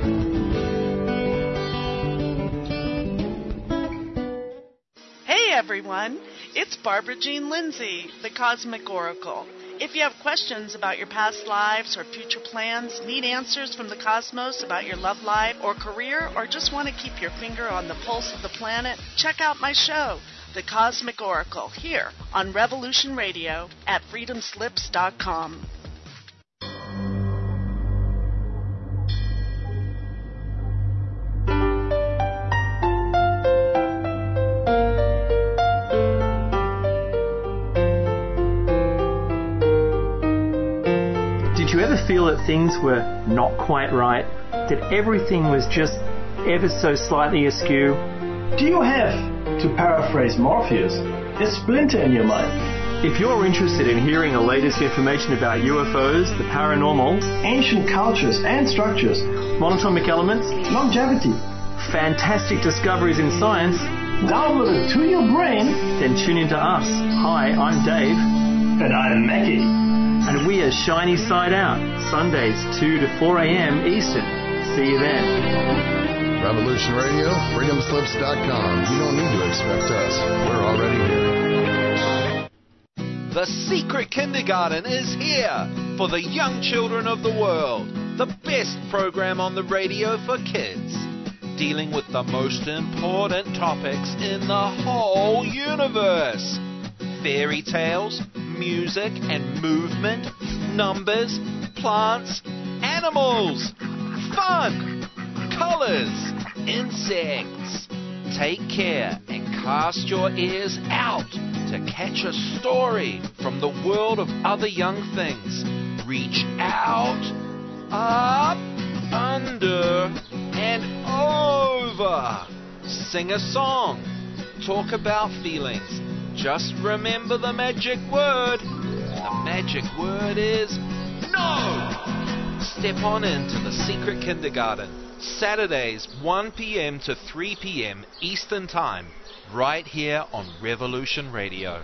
Hey everyone, it's Barbara Jean Lindsay, the Cosmic Oracle. If you have questions about your past lives or future plans, need answers from the cosmos about your love life or career, or just want to keep your finger on the pulse of the planet, check out my show, The Cosmic Oracle, here on Revolution Radio at freedom slips dot com. Did you ever feel that things were not quite right? That everything was just ever so slightly askew? Do you have, to paraphrase Morpheus, a splinter in your mind? If you're interested in hearing the latest information about U F Os, the paranormal, ancient cultures and structures, monatomic elements, longevity, fantastic discoveries in science, download it to your brain, then tune into us. Hi, I'm Dave. And I'm Mackie. And we are Shiny Side Out, Sundays two to four a.m. Eastern. See you then. Revolution Radio, freedom slips dot com. You don't need to expect us. We're already here. The Secret Kindergarten is here for the young children of the world. The best program on the radio for kids. Dealing with the most important topics in the whole universe. Fairy tales, music and movement, numbers, plants, animals, fun, colors, insects. Take care and cast your ears out to catch a story from the world of other young things. Reach out, up, under, and over. Sing a song. Talk about feelings. Just remember the magic word. The magic word is no! Step on into the Secret Kindergarten. Saturdays, one p.m. to three p.m. Eastern Time. Right here on Revolution Radio.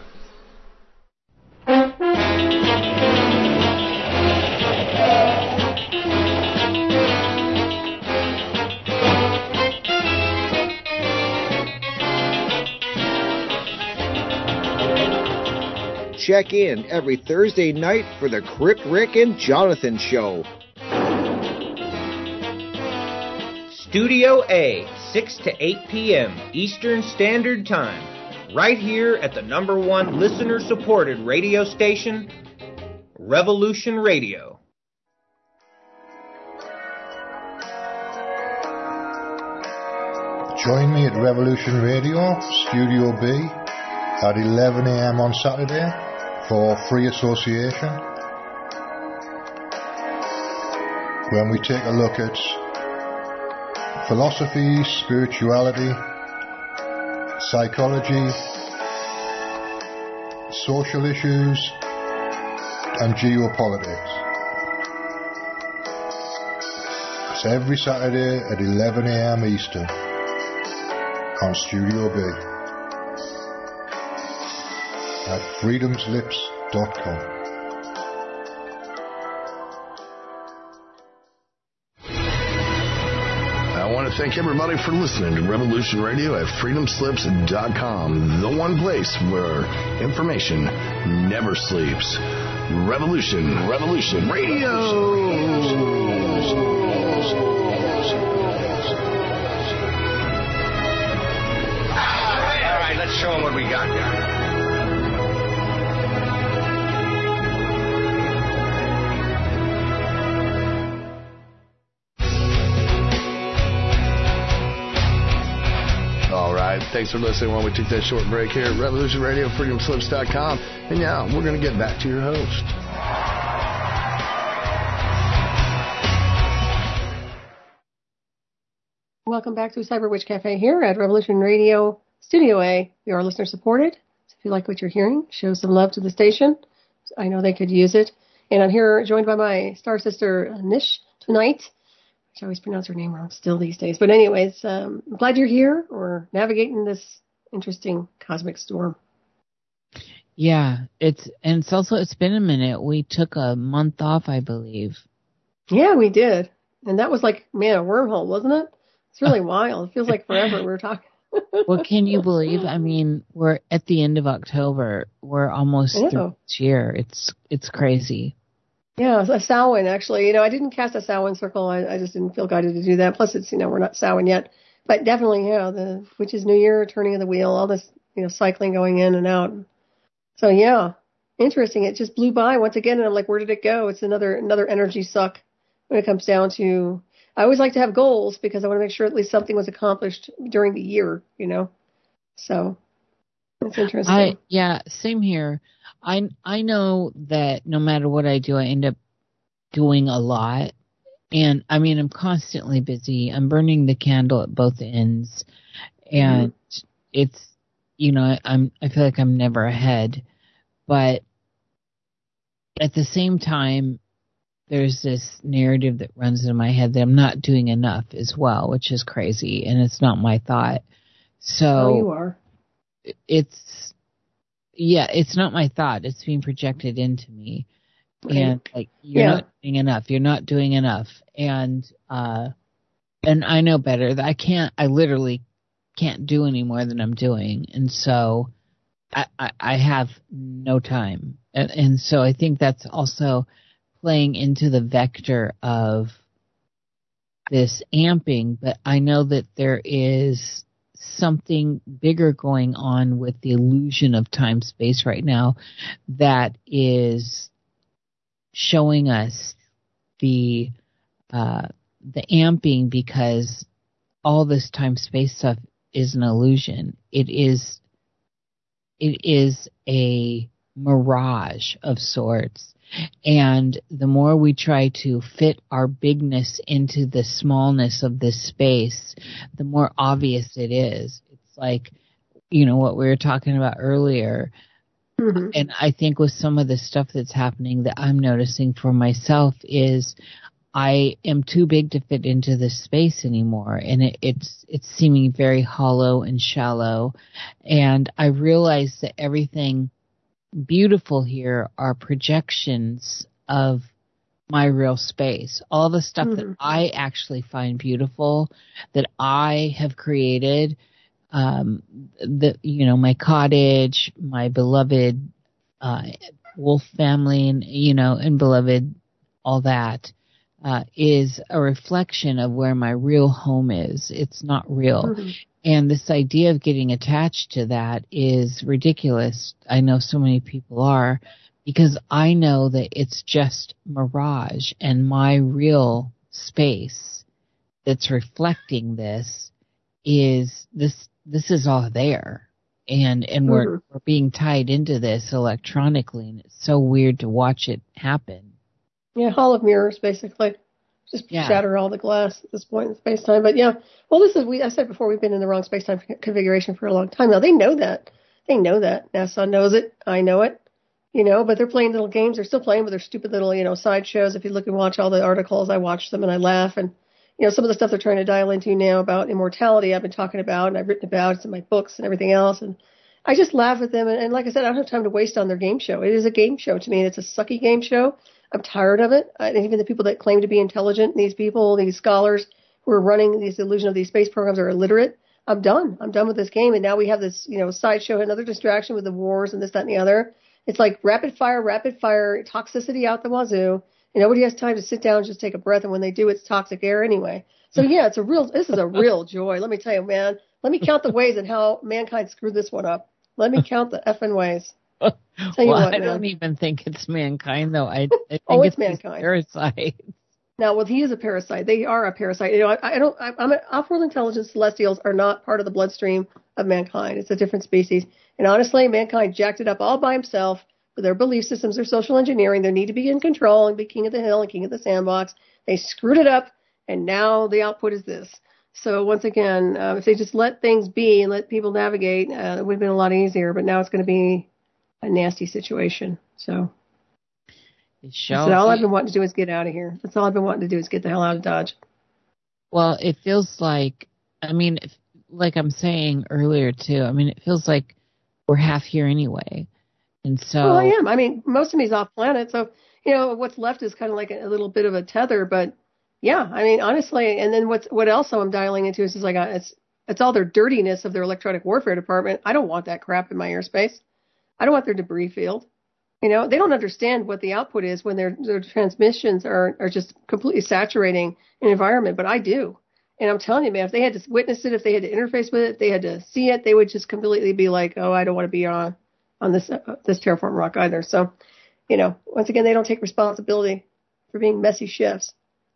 Check in every Thursday night for the Crypt Rick and Jonathan Show. Studio A, six to eight p.m. Eastern Standard Time, right here at the number one listener-supported radio station, Revolution Radio. Join me at Revolution Radio, Studio B, at eleven a.m. on Saturday for Free Association, when we take a look at philosophy, spirituality, psychology, social issues, and geopolitics. It's every Saturday at eleven a.m. Eastern on Studio B at freedom slips dot com. I want to thank everybody for listening to Revolution Radio at freedom slips dot com, the one place where information never sleeps. Revolution, Revolution Radio. All right, let's show them what we got here. All right, thanks for listening while we took that short break here at Revolution Radio, freedom slips dot com. And now we're going to get back to your host. Welcome back to Cyber Witch Cafe here at Revolution Radio Studio A. We are listener supported. So if you like what you're hearing, show some love to the station. I know they could use it. And I'm here joined by my star sister, Nish, tonight. I always pronounce her name wrong still these days. But anyways, um, I'm glad you're here or navigating this interesting cosmic storm. Yeah, it's and it's also, it's been a minute. We took a month off, I believe. Yeah, we did. And that was like, man, a wormhole, wasn't it? It's really wild. It feels like forever we were talking. Well, can you believe? I mean, we're at the end of October. We're almost through this year. It's, it's crazy. Yeah, a Samhain, actually. You know, I didn't cast a Samhain circle. I, I just didn't feel guided to do that. Plus, it's, you know, we're not Samhain yet. But definitely, yeah, the Witch's New Year, turning of the wheel, all this, you know, cycling going in and out. So, yeah, interesting. It just blew by once again. And I'm like, where did it go? It's another another energy suck when it comes down to, I always like to have goals because I want to make sure at least something was accomplished during the year, you know. So, it's interesting. I, yeah, same here. I I know that no matter what I do, I end up doing a lot. And, I mean, I'm constantly busy. I'm burning the candle at both ends. And mm-hmm. it's, you know, I'm I feel like I'm never ahead. But at the same time, there's this narrative that runs in my head that I'm not doing enough as well, which is crazy. And it's not my thought. So oh, you are. It's... Yeah, it's not my thought. It's being projected into me. Right. And like, you're yeah. not doing enough. You're not doing enough. And, uh, and I know better that I can't, I literally can't do any more than I'm doing. And so I, I, I have no time. And, and so I think that's also playing into the vector of this amping, but I know that there is something bigger going on with the illusion of time space right now that is showing us the uh, the amping, because all this time space stuff is an illusion. It is it is a mirage of sorts. And the more we try to fit our bigness into the smallness of this space, the more obvious it is. It's like, you know, what we were talking about earlier. Mm-hmm. And I think with some of the stuff that's happening that I'm noticing for myself is I am too big to fit into this space anymore. And it, it's, it's seeming very hollow and shallow. And I realize that everything beautiful here are projections of my real space. All the stuff mm-hmm. that I actually find beautiful, that I have created, um, the, you know, my cottage, my beloved, uh, wolf family, and, you know, and beloved, all that, uh, is a reflection of where my real home is. It's not real. Mm-hmm. And this idea of getting attached to that is ridiculous. I know so many people are, because I know that it's just mirage, and my real space that's reflecting this is this, this is all there. And, and mm-hmm. we're, we're being tied into this electronically, and it's so weird to watch it happen. Yeah, hall of mirrors, basically. Just yeah. shatter all the glass at this point in space-time. But yeah, well, this is, we, I said before, we've been in the wrong space-time configuration for a long time now. They know that. They know that. NASA knows it. I know it. You know, but they're playing little games. They're still playing with their stupid little, you know, sideshows. If you look and watch all the articles, I watch them and I laugh. And, you know, some of the stuff they're trying to dial into now about immortality, I've been talking about and I've written about. It's in my books and everything else. And I just laugh at them. And, and like I said, I don't have time to waste on their game show. It is a game show to me. It's a sucky game show. I'm tired of it. I, and even the people that claim to be intelligent, these people, these scholars who are running these illusion of these space programs are illiterate. I'm done. I'm done with this game. And now we have this, you know, sideshow, another distraction with the wars and this, that, and the other. It's like rapid fire, rapid fire, toxicity out the wazoo. And nobody has time to sit down and just take a breath. And when they do, it's toxic air anyway. So yeah, it's a real, this is a real joy. Let me tell you, man, let me count the ways and how mankind screwed this one up. Let me count the effing ways. Tell you well, what, I man. don't even think it's mankind, though. I, I think oh, it's, it's mankind. Parasite. Now, well, he is a parasite. They are a parasite. You know, I, I don't. I, I'm an off-world intelligence. Celestials are not part of the bloodstream of mankind. It's a different species. And honestly, mankind jacked it up all by himself with their belief systems, their social engineering. They need to be in control and be king of the hill and king of the sandbox. They screwed it up, and now the output is this. So once again, uh, if they just let things be and let people navigate, uh, it would have been a lot easier. But now it's going to be a nasty situation. So. So all I've been wanting to do is get out of here. That's all I've been wanting to do is get the hell out of Dodge. Well, it feels like, I mean, like I'm saying earlier too, I mean, it feels like we're half here anyway. And so. Well, I am. I mean, most of me's off planet. So, you know, what's left is kind of like a, a little bit of a tether. But yeah, I mean, honestly, and then what's, what else I'm dialing into is just like, a, it's, it's all their dirtiness of their electronic warfare department. I don't want that crap in my airspace. I don't want their debris field. You know, they don't understand what the output is when their their transmissions are, are just completely saturating an environment, but I do. And I'm telling you, man, if they had to witness it, if they had to interface with it, if they had to see it, they would just completely be like, oh, I don't want to be on on this uh, this terraform rock either. So, you know, once again, they don't take responsibility for being messy chefs.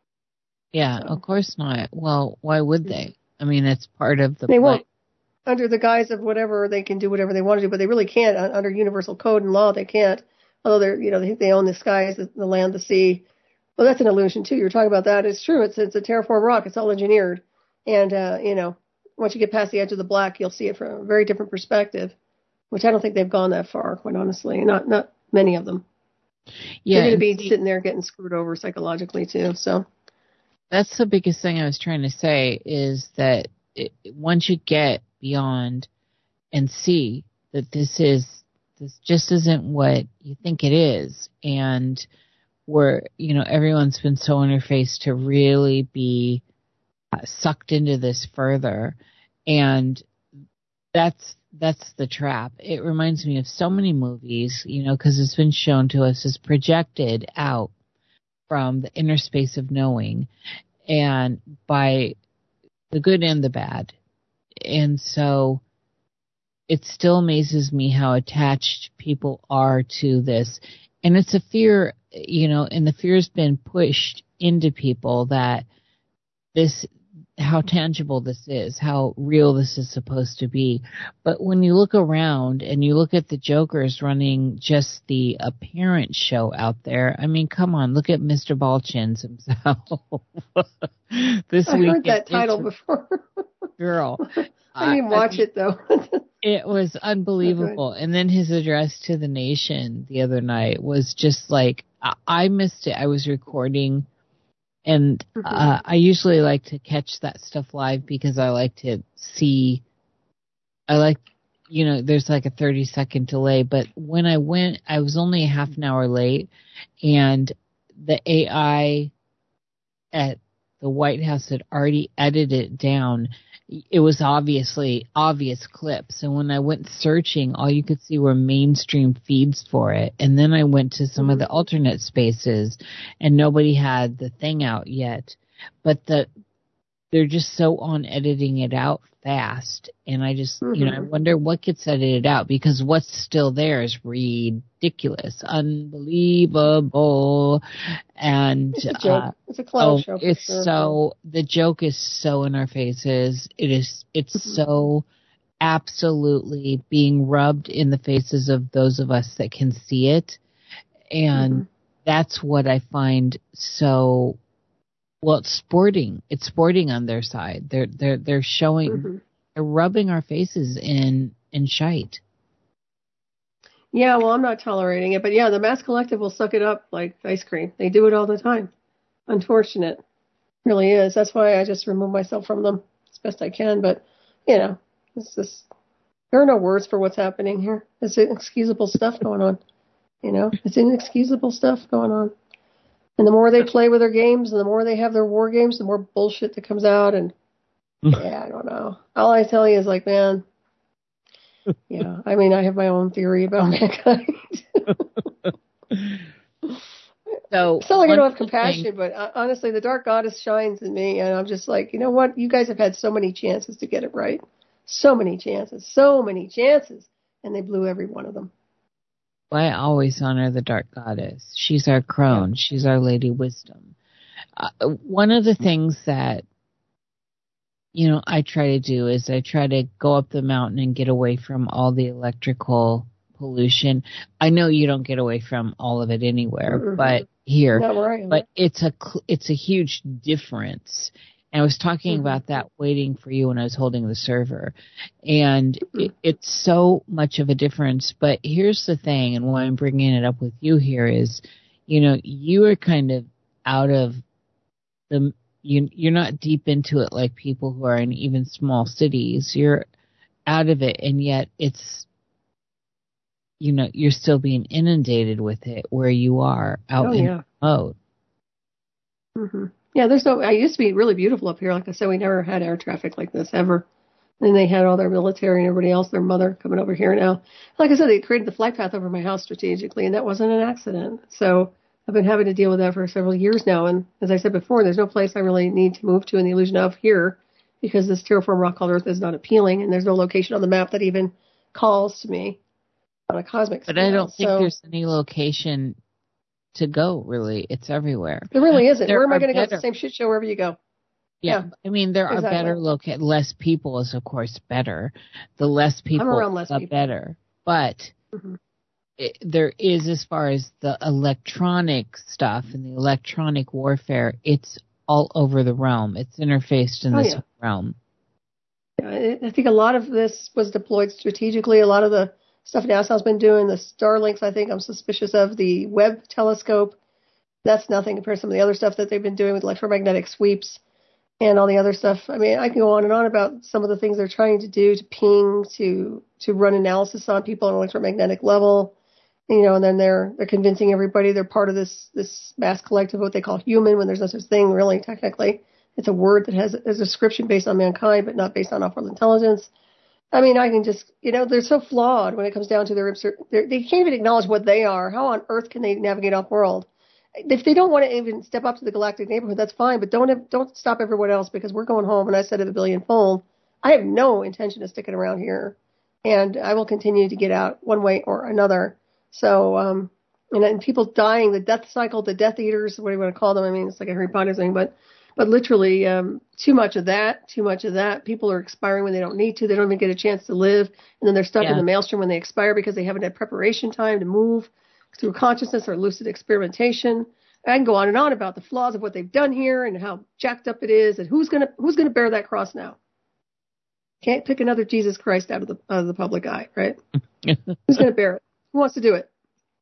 Yeah, so. Of course not. Well, why would they? I mean, it's part of the They play. won't. Under the guise of whatever, they can do whatever they want to do, but they really can't. Under universal code and law, they can't. Although they're, you know, they, they own the skies, the, the land, the sea. Well, that's an illusion too. You're talking about that. It's true. It's it's a terraform rock. It's all engineered. And, uh, you know, once you get past the edge of the black, you'll see it from a very different perspective, which I don't think they've gone that far, quite honestly. Not not many of them. Yeah, they're going to be see, sitting there getting screwed over psychologically too. So that's the biggest thing I was trying to say is that it, once you get beyond and see that this is this just isn't what you think it is, and where, you know, everyone's been so interfaced to really be uh, sucked into this further, and that's that's the trap. It reminds me of so many movies, you know, because it's been shown to us as projected out from the inner space of knowing, and by the good and the bad. And so it still amazes me how attached people are to this. And it's a fear, you know, and the fear's been pushed into people that this, how tangible this is, how real this is supposed to be. But when you look around and you look at the jokers running just the apparent show out there, I mean, come on, look at Mister Ballchins himself. This I week heard that title before. Girl. I didn't watch I, it, though. It was unbelievable. And then his address to the nation the other night was just like, I, I missed it. I was recording, and mm-hmm. uh, I usually like to catch that stuff live because I like to see, I like, you know, there's like a thirty second delay. But when I went, I was only a half an hour late, and the A I at the White House had already edited it down. It was obviously obvious clips. And when I went searching, all you could see were mainstream feeds for it. And then I went to some mm-hmm. of the alternate spaces, and nobody had the thing out yet. But the they're just so on editing it out fast. And I just, mm-hmm. you know, I wonder what gets edited out, because what's still there is ridiculous, unbelievable. And it's a joke. Uh, it's a clown oh, show. It's sure. so, the joke is so in our faces. It is, it's mm-hmm. so absolutely being rubbed in the faces of those of us that can see it. And mm-hmm. that's what I find so, well, it's sporting. It's sporting on their side. They're they're they're showing, mm-hmm. they're rubbing our faces in in shite. Yeah, well, I'm not tolerating it, but yeah, the Mass Collective will suck it up like ice cream. They do it all the time. Unfortunate, it really is. That's why I just remove myself from them as best I can. But you know, it's just there are no words for what's happening here. It's inexcusable stuff going on. You know, it's inexcusable stuff going on. And the more they play with their games, and the more they have their war games, the more bullshit that comes out. And yeah, I don't know. All I tell you is like, man, Yeah, I mean, I have my own theory about mankind. So it's not like I one don't have of the compassion, things- but uh, honestly, the dark goddess shines in me, and I'm just like, you know what? You guys have had so many chances to get it right. So many chances. So many chances. And they blew every one of them. I always honor the dark goddess. She's our crone. She's our Lady Wisdom. Uh, one of the things that, you know, I try to do is I try to go up the mountain and get away from all the electrical pollution. I know you don't get away from all of it anywhere, mm-hmm. but here, Not where I am. but it's a it's a huge difference. And I was talking mm-hmm. about that waiting for you when I was holding the server, and mm-hmm. it, it's so much of a difference. But here's the thing, and why I'm bringing it up with you here is, you know, you are kind of out of the you you're not deep into it like people who are in even small cities. You're out of it, and yet it's, you know, you're still being inundated with it where you are out oh, in yeah. remote. Mm-hmm. Yeah, there's no. I used to be really beautiful up here. Like I said, we never had air traffic like this ever. And they had all their military and everybody else, their mother, coming over here now. Like I said, they created the flight path over my house strategically, and that wasn't an accident. So I've been having to deal with that for several years now. And as I said before, there's no place I really need to move to in the illusion of here, because this terraform rock called Earth is not appealing, and there's no location on the map that even calls to me on a cosmic scale. But I don't think so, there's any location to go, really. It's everywhere. There really isn't. There Where am I going to go? better- It's the same shit show wherever you go. Yeah, Yeah, I mean, there exactly. are better loca- less people is, of course, better. The less people, around less the people. better. But Mm-hmm. it, there is, as far as the electronic stuff and the electronic warfare, it's all over the realm. It's interfaced in Oh, this yeah. realm. Yeah, I I think a lot of this was deployed strategically. A lot of the stuff NASA's been doing, the Starlinks, I think I'm suspicious of, the Webb telescope, that's nothing compared to some of the other stuff that they've been doing with electromagnetic sweeps and all the other stuff. I mean, I can go on and on about some of the things they're trying to do to ping, to to run analysis on people on an electromagnetic level, you know, and then they're they're convincing everybody they're part of this this mass collective, what they call human, when there's no such thing really technically. It's a word that has a description based on mankind, but not based on off-world intelligence. I mean, I can just, you know, they're so flawed when it comes down to their, they can't even acknowledge what they are. How on earth can they navigate off-world? If they don't want to even step up to the galactic neighborhood, that's fine, but don't don't stop everyone else, because we're going home, and I said it a billion fold. I have no intention of sticking around here, and I will continue to get out one way or another. So, um, and then people dying, the death cycle, the Death Eaters, what do you want to call them? I mean, it's like a Harry Potter thing, but but literally, um, too much of that, too much of that. People are expiring when they don't need to. They don't even get a chance to live, and then they're stuck Yeah. in the maelstrom when they expire because they haven't had preparation time to move through consciousness or lucid experimentation. I can go on and on about the flaws of what they've done here and how jacked up it is, and who's gonna who's gonna bear that cross now? Can't pick another Jesus Christ out of the out of the public eye, right? Who's gonna bear it? Who wants to do it?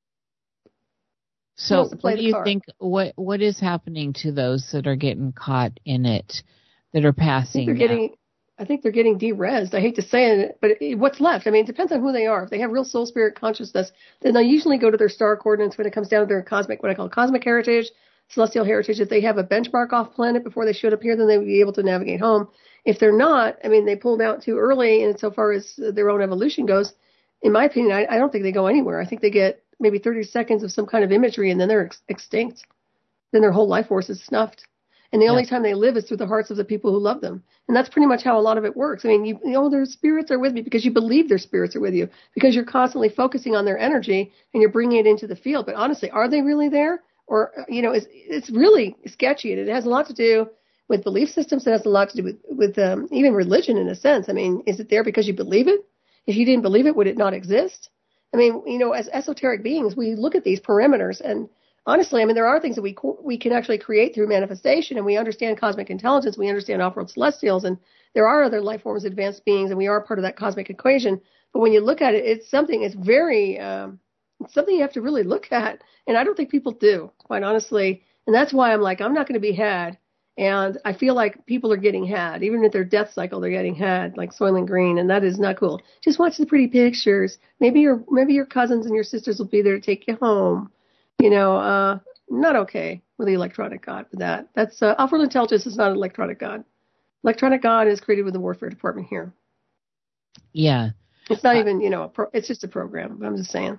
So, wants to play what do the you card? think? What what is happening to those that are getting caught in it, that are I think passing? they're now? getting I think they're getting de-rezzed. I hate to say it, but it, what's left? I mean, it depends on who they are. If they have real soul spirit consciousness, then they'll usually go to their star coordinates when it comes down to their cosmic, what I call cosmic heritage, celestial heritage. If they have a benchmark off planet before they showed up here, then they would be able to navigate home. If they're not, I mean, they pulled out too early, and so far as their own evolution goes, in my opinion, I, I don't think they go anywhere. I think they get maybe thirty seconds of some kind of imagery, and then they're ex- extinct. Then their whole life force is snuffed. And the only Yeah. time they live is through the hearts of the people who love them. And that's pretty much how a lot of it works. I mean, you, you know, their spirits are with me because you believe their spirits are with you, because you're constantly focusing on their energy and you're bringing it into the field. But honestly, are they really there? Or, you know, it's, it's really sketchy. And it has a lot to do with belief systems. It has a lot to do with, with um, even religion in a sense. I mean, is it there because you believe it? If you didn't believe it, would it not exist? I mean, you know, as esoteric beings, we look at these parameters, and honestly, I mean, there are things that we co- we can actually create through manifestation, and we understand cosmic intelligence, we understand off-world celestials, and there are other life forms, advanced beings, and we are part of that cosmic equation. But when you look at it, it's something, it's very, um, it's something you have to really look at, and I don't think people do, quite honestly. And that's why I'm like, I'm not going to be had. And I feel like people are getting had. Even at their death cycle, they're getting had, like Soylent Green, and that is not cool. Just watch the pretty pictures. Maybe your maybe your cousins and your sisters will be there to take you home. You know, uh, not okay with the electronic god with that. That's uh, off-world intelligence is not an electronic god. Electronic god is created with the warfare department here. Yeah. It's not even, you know, a pro, it's just a program. I'm just saying.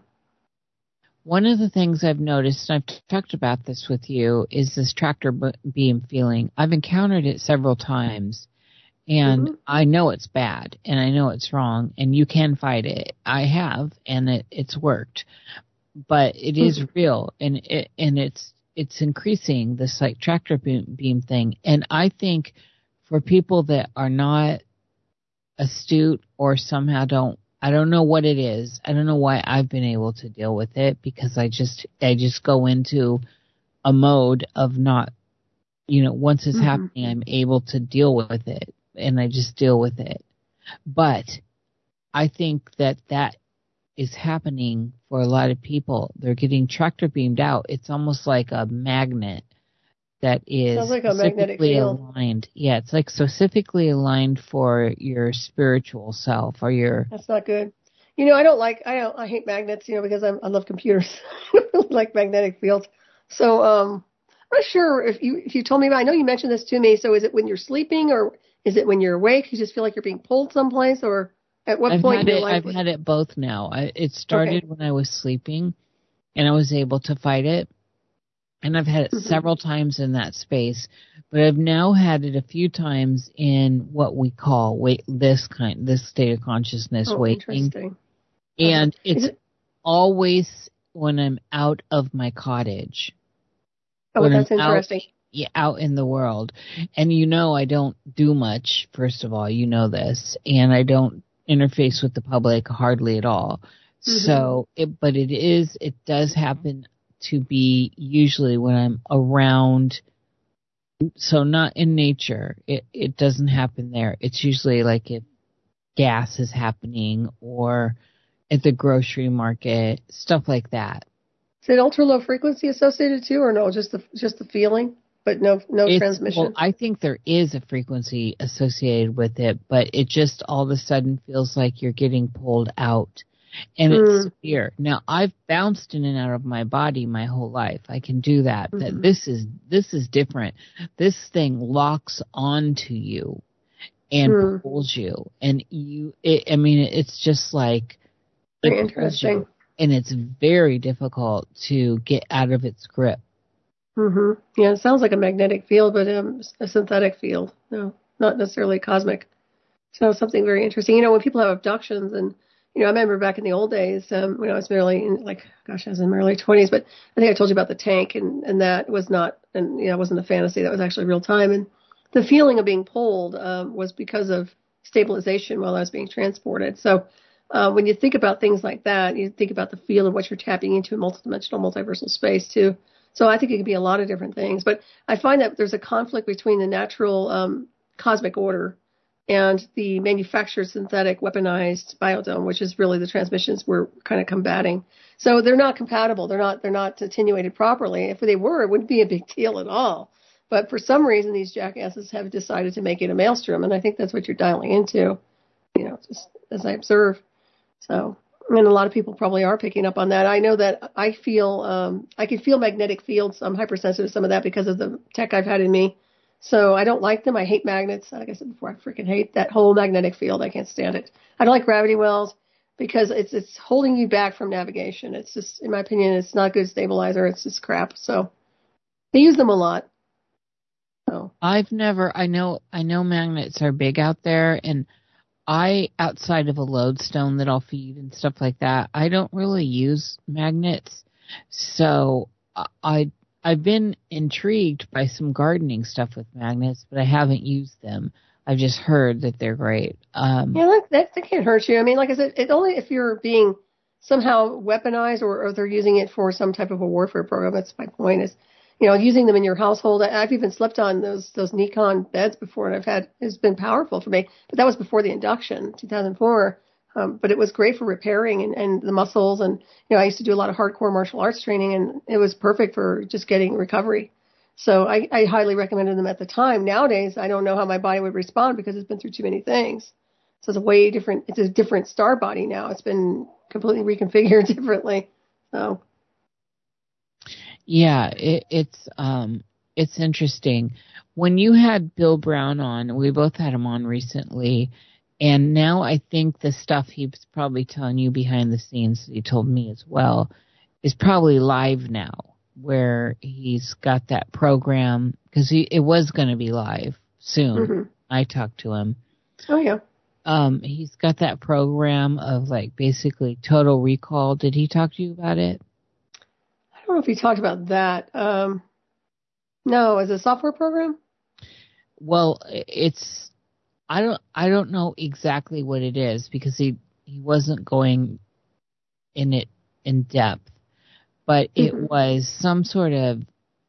One of the things I've noticed, and I've talked about this with you, is this tractor beam feeling. I've encountered it several times, and mm-hmm. I know it's bad, and I know it's wrong, and you can fight it. I have, and it, it's worked. But it is mm-hmm. real, and it, and it's it's increasing, this like tractor beam, beam thing. And I think for people that are not astute or somehow don't, I don't know what it is. I don't know why I've been able to deal with it, because I just, I just go into a mode of not, you know, once it's mm-hmm. happening, I'm able to deal with it, and I just deal with it. But I think that that is happening for a lot of people. They're getting tractor beamed out. It's almost like a magnet that is Sounds like a specifically magnetic field. aligned. Yeah, it's like specifically aligned for your spiritual self or your. That's not good. You know, I don't like. I don't. I hate magnets. You know, because I'm, I love computers. I don't like magnetic fields. So, um, I'm not sure if you if you told me about. I know you mentioned this to me. So, is it when you're sleeping, or is it when you're awake? You just feel like you're being pulled someplace, or at what I've point had in your it, life? I've was... had it both now. I, it started okay. when I was sleeping, and I was able to fight it. And I've had it mm-hmm. several times in that space, but I've now had it a few times in what we call wait this kind this state of consciousness oh, waking. Interesting. And uh-huh. it's it... always when I'm out of my cottage. Oh, when that's I'm interesting. Out, yeah, out in the world. And you know I don't do much, first of all, you know this, and I don't interface with the public hardly at all. Mm-hmm. So, it, but it is, it does happen to be usually when I'm around, so not in nature. It it doesn't happen there. It's usually like if gas is happening or at the grocery market, stuff like that. Is it ultra low frequency associated too, or no? Just the just the feeling, but no no it's, transmission. Well, I think there is a frequency associated with it, but it just all of a sudden feels like you're getting pulled out. And mm. it's severe. Now, I've bounced in and out of my body my whole life. I can do that. Mm-hmm. But this is this is different. This thing locks onto you and mm. pulls you. And you, it, I mean, it's just like very interesting. You, and it's very difficult to get out of its grip. Mm-hmm. Yeah, it sounds like a magnetic field, but um, a synthetic field. No, not necessarily cosmic. So something very interesting. You know, when people have abductions and you know, I remember back in the old days um, when I was barely in, like, gosh, I was in my early twenties, but I think I told you about the tank, and, and that was not, and you know, it wasn't a fantasy. That was actually real time. And the feeling of being pulled um, was because of stabilization while I was being transported. So uh, when you think about things like that, you think about the feel of what you're tapping into in multidimensional, multiversal space too. So I think it could be a lot of different things. But I find that there's a conflict between the natural um, cosmic order and the manufactured synthetic weaponized biodome, which is really the transmissions we're kind of combating. So they're not compatible. They're not, they're not attenuated properly. If they were, it wouldn't be a big deal at all. But for some reason, these jackasses have decided to make it a maelstrom. And I think that's what you're dialing into, you know, just as I observe. So, I mean, a lot of people probably are picking up on that. I know that I feel, um, I can feel magnetic fields. I'm hypersensitive to some of that because of the tech I've had in me. So I don't like them. I hate magnets. Like I said before, I freaking hate that whole magnetic field. I can't stand it. I don't like gravity wells because it's it's holding you back from navigation. It's just, in my opinion, it's not a good stabilizer. It's just crap. So they use them a lot. So I've never. I know. I know magnets are big out there, and I, outside of a lodestone that I'll feed and stuff like that, I don't really use magnets. So I. I've been intrigued by some gardening stuff with magnets, but I haven't used them. I've just heard that they're great. Um, yeah, that, that, that can't hurt you. I mean, like I said, it's only if you're being somehow weaponized or, or they're using it for some type of a warfare program. That's my point is, you know, using them in your household. I've even slept on those those Nikon beds before, and I've had, it's been powerful for me. But that was before the induction, two thousand four. Um, but it was great for repairing and, and the muscles. And, you know, I used to do a lot of hardcore martial arts training, and it was perfect for just getting recovery. So I, I highly recommended them at the time. Nowadays, I don't know how my body would respond because it's been through too many things. So it's a way different, it's a different star body now. It's been completely reconfigured differently. So. Yeah, it, it's, um, it's interesting. When you had Bill Brown on, we both had him on recently, And now I think the stuff he's probably telling you behind the scenes, that he told me as well, is probably live now, where he's got that program, because it was going to be live soon. Mm-hmm. I talked to him. Oh, yeah. Um, he's got that program of, like, basically Total Recall. Did he talk to you about it? I don't know if he talked about that. Um, no, is it a software program? Well, it's, I don't, I don't know exactly what it is, because he, he wasn't going in it in depth, but it mm-hmm. was some sort of,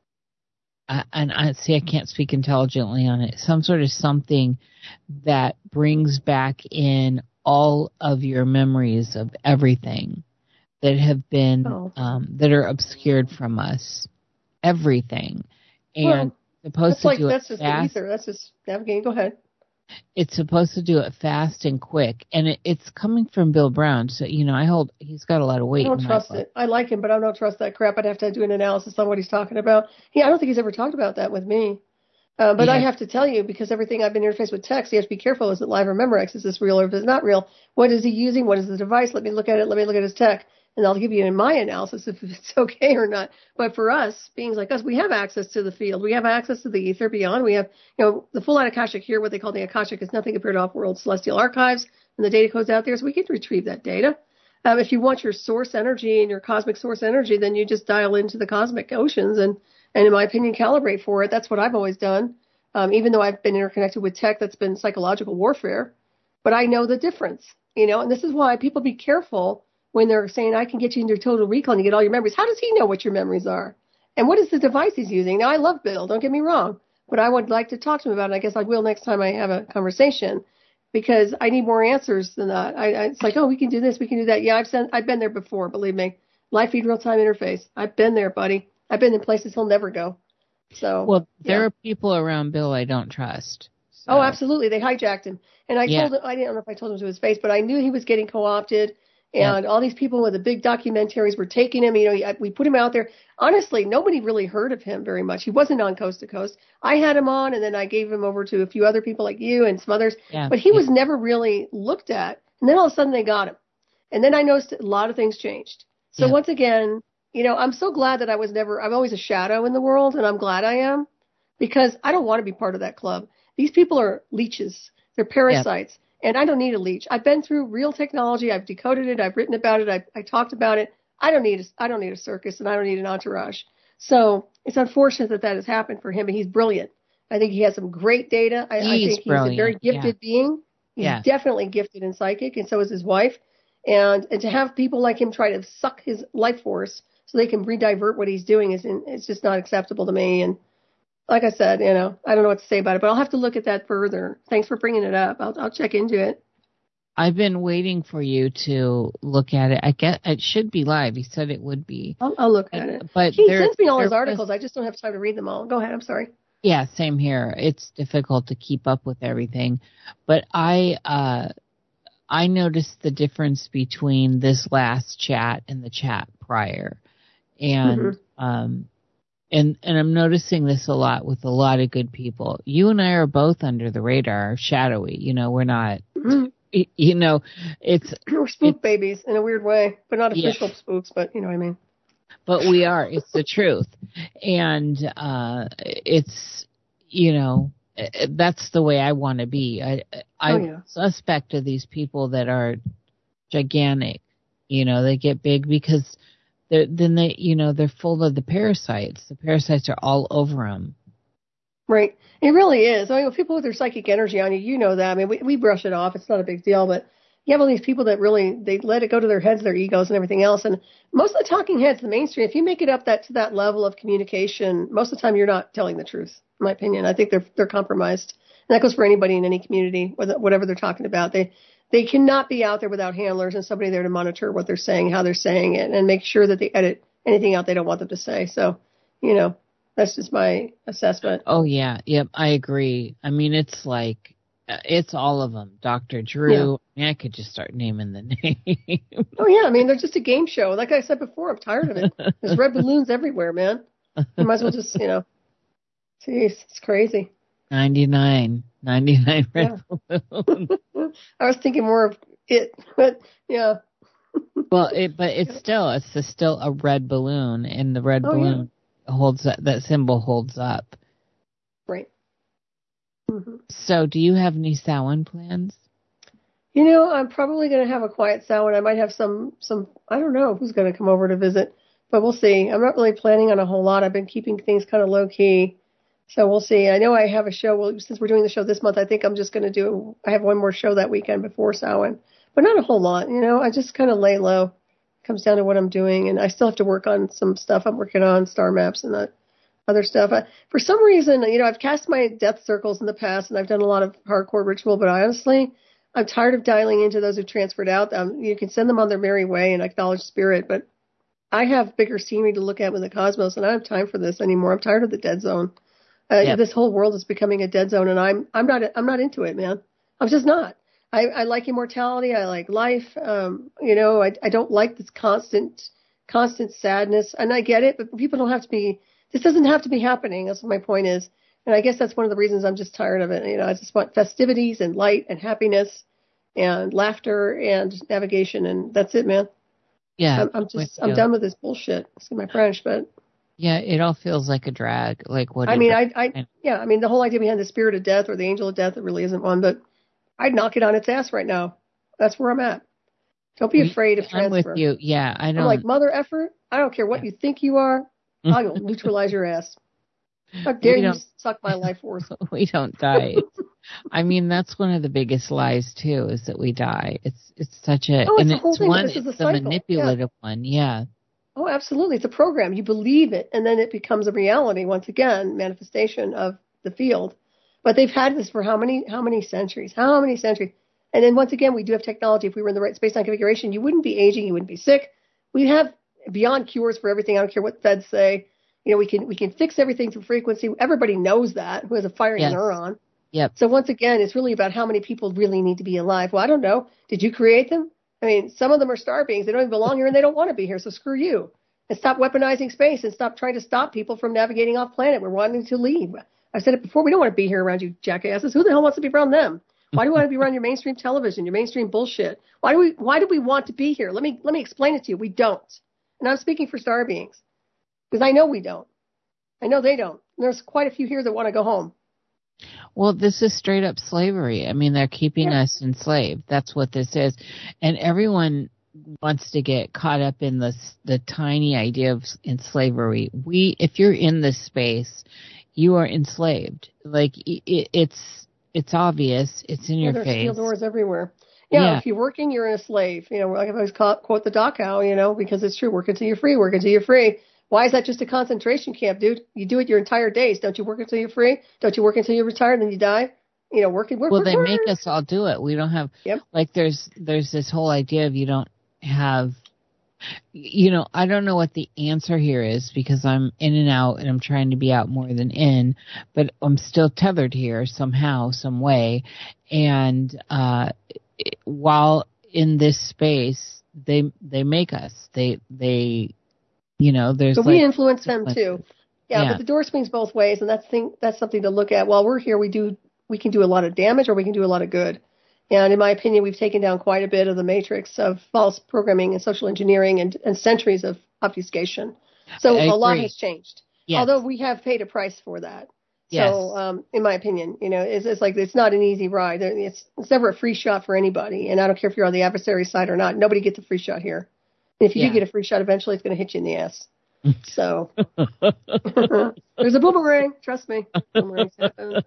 uh, and I see, I can't speak intelligently on it, some sort of something that brings back in all of your memories of everything that have been, oh. um, that are obscured from us. Everything. And well, supposed that's to like, do that's it just fast. The ether. That's just navigating. Go ahead. It's supposed to do it fast and quick, and it, it's coming from Bill Brown. So, you know, I hold, he's got a lot of weight. I don't in trust it. I like him, but I don't trust that crap. I'd have to do an analysis on what he's talking about. Yeah, I don't think he's ever talked about that with me. Uh, but yeah. I have to tell you, because everything I've been interfaced with text, you have to be careful. Is it live or Memorex? Is this real or is it not real? What is he using? What is the device? Let me look at it. Let me look at his tech. And I'll give you in my analysis if it's okay or not. But for us, beings like us, we have access to the field. We have access to the ether beyond. We have, you know, the full-on Akashic here, what they call the Akashic, is nothing compared to off-world celestial archives and the data codes out there. So we can retrieve that data. Um, if you want your source energy and your cosmic source energy, then you just dial into the cosmic oceans and, and in my opinion, calibrate for it. That's what I've always done. Um, even though I've been interconnected with tech that's been psychological warfare. But I know the difference, you know, and this is why people be careful when they're saying, I can get you into Total Recall and you get all your memories. How does he know what your memories are? And what is the device he's using? Now, I love Bill, don't get me wrong, but I would like to talk to him about it. I guess I will next time I have a conversation, because I need more answers than that. I, I, it's like, oh, we can do this, we can do that. Yeah, I've sent, I've been there before, believe me. Live feed real-time interface. I've been there, buddy. I've been in places he'll never go. So, well, there yeah. are people around Bill I don't trust. So. Oh, absolutely. They hijacked him. And I yeah. told him, I didn't know if I told him to his face, but I knew he was getting co-opted. And yeah. all these people with the big documentaries were taking him. You know, we put him out there. Honestly, nobody really heard of him very much. He wasn't on Coast to Coast. I had him on, and then I gave him over to a few other people like you and some others. Yeah. But he yeah. was never really looked at. And then all of a sudden they got him. And then I noticed a lot of things changed. So yeah. once again, you know, I'm so glad that I was never – I'm always a shadow in the world, and I'm glad I am, because I don't want to be part of that club. These people are leeches. They're parasites. Yeah. And I don't need a leech. I've been through real technology. I've decoded it. I've written about it. I, I talked about it. I don't need a, I don't need a circus, and I don't need an entourage. So it's unfortunate that that has happened for him, but he's brilliant. I think he has some great data. I, I think he's brilliant. a very gifted yeah. being. He's yeah. definitely gifted in psychic, and so is his wife. And, and to have people like him try to suck his life force so they can re-divert what he's doing is in, it's just not acceptable to me. And like I said, you know, I don't know what to say about it, but I'll have to look at that further. Thanks for bringing it up. I'll, I'll check into it. I've been waiting for you to look at it. I guess it should be live. He said it would be. I'll, I'll look at it. But he there, sends me all his there articles. was, I just don't have time to read them all. Go ahead. I'm sorry. Yeah, same here. It's difficult to keep up with everything. But I, uh, I noticed the difference between this last chat and the chat prior. And, mm-hmm. um, And and I'm noticing this a lot with a lot of good people. You and I are both under the radar, shadowy. You know, we're not, mm-hmm. you know, it's... We're spook it's, babies in a weird way, but not official yeah. spooks, but you know what I mean. But we are. It's the truth. And uh, it's, you know, that's the way I want to be. I, I oh, yeah. suspect of these people that are gigantic. You know, they get big because... They're, then they, you know, they're full of the parasites. The parasites are all over them. Right. It really is. I mean, people with their psychic energy on you, you know that. I mean, we, we brush it off. It's not a big deal. But you have all these people that really, they let it go to their heads, their egos and everything else. And most of the talking heads, the mainstream, if you make it up that to that level of communication, most of the time you're not telling the truth, in my opinion. I think they're they're compromised. And that goes for anybody in any community, whatever they're talking about. They They cannot be out there without handlers and somebody there to monitor what they're saying, how they're saying it, and make sure that they edit anything out they don't want them to say. So, you know, that's just my assessment. Oh, yeah. Yep. I agree. I mean, it's like, it's all of them. Doctor Drew. Yeah. I mean, I could just start naming the name. Oh, yeah. I mean, they're just a game show. Like I said before, I'm tired of it. There's red balloons everywhere, man. You might as well just, you know, geez, it's crazy. ninety-nine. ninety-nine red Yeah. balloons. I was thinking more of it, but yeah. Well, it, but it's still, it's a, still a red balloon, and the red Oh, balloon yeah. holds that, that symbol holds up. Right. Mm-hmm. So, do you have any Samhain plans? You know, I'm probably going to have a quiet Samhain. I might have some, some, I don't know who's going to come over to visit, but we'll see. I'm not really planning on a whole lot. I've been keeping things kind of low key. So we'll see. I know I have a show. Well, since we're doing the show this month, I think I'm just going to do, I have one more show that weekend before Samhain, but not a whole lot. You know, I just kind of lay low. It comes down to what I'm doing. And I still have to work on some stuff I'm working on, star maps and that other stuff. I, for some reason, you know, I've cast my death circles in the past and I've done a lot of hardcore ritual, but I honestly, I'm tired of dialing into those who transferred out. Um, you can send them on their merry way and acknowledge spirit, but I have bigger scenery to look at with the cosmos, and I don't have time for this anymore. I'm tired of the dead zone. Uh, yep. This whole world is becoming a dead zone, and I'm I'm not I'm not into it, man. I'm just not. I, I like immortality. I like life. Um, you know, I I don't like this constant constant sadness, and I get it, but people don't have to be. This doesn't have to be happening. That's what my point is, and I guess that's one of the reasons I'm just tired of it. You know, I just want festivities and light and happiness and laughter and navigation, and that's it, man. Yeah, I'm, I'm just I'm done with this bullshit. Excuse my French, but. Yeah, it all feels like a drag. Like what? I mean, I, I, yeah, I mean, the whole idea behind the spirit of death or the angel of death, it really isn't one, but I'd knock it on its ass right now. That's where I'm at. Don't be afraid of transfer. I'm with you. Yeah, I don't. I'm like, mother effer, I don't care what you think you are. I'll neutralize your ass. How dare you suck my life force? We don't die. I mean, that's one of the biggest lies too, is that we die. It's it's such a, oh, it's and the whole it's thing. one, This is it's a the cycle. manipulative Yeah. one. Yeah. Oh, absolutely. It's a program. You believe it, and then it becomes a reality once again, manifestation of the field. But they've had this for how many how many centuries? How many centuries? And then once again, we do have technology. If we were in the right space-time configuration, you wouldn't be aging, you wouldn't be sick. We have beyond cures for everything. I don't care what feds say. You know, we can we can fix everything through frequency. Everybody knows that who has a firing Yes. neuron. Yep. So once again, it's really about how many people really need to be alive. Well, I don't know. Did you create them? I mean, some of them are star beings. They don't even belong here and they don't want to be here. So screw you. And stop weaponizing space and stop trying to stop people from navigating off planet. We're wanting to leave. I've said it before. We don't want to be here around you jackasses. Who the hell wants to be around them? Why do we want to be around your mainstream television, your mainstream bullshit? Why do we, why do we want to be here? Let me, let me explain it to you. We don't. And I'm speaking for star beings because I know we don't. I know they don't. There's quite a few here that want to go home. Well, this is straight up slavery. I mean, they're keeping Yeah. us enslaved. That's what this is. And everyone wants to get caught up in this, the tiny idea of in slavery. We, if you're in this space, you are enslaved. Like it, it's, it's obvious. It's in Yeah, your there's face. steel doors everywhere. Yeah, Yeah. if you're working, you're a slave. You know, like I always call, quote the Dachau, you know, because it's true. Work until you're free. Work until you're free. Why is that just a concentration camp, dude? You do it your entire days. Don't you work until you're free? Don't you work until you retire and then you die? You know, working. Work, Well, work, they work. make us all do it. We don't have, Yep. like, there's, there's this whole idea of you don't have, you know, I don't know what the answer here is because I'm in and out and I'm trying to be out more than in, but I'm still tethered here somehow, some way. And, uh, while in this space, they, they make us, they, they, you know, there's So like, we influence them too. Yeah, Yeah. but the door swings both ways, and that's thing that's something to look at. While we're here, we do we can do a lot of damage or we can do a lot of good. And in my opinion, we've taken down quite a bit of the matrix of false programming and social engineering and, and centuries of obfuscation. So I a lot agree. has changed. Yes. Although we have paid a price for that. Yes. So, um, in my opinion, you know, it's, it's like it's not an easy ride. It's it's never a free shot for anybody, and I don't care if you're on the adversary side or not. Nobody gets a free shot here. And if you Yeah. do get a free shot, eventually it's going to hit you in the ass. So there's a boomerang. Trust me. Boomerangs happen.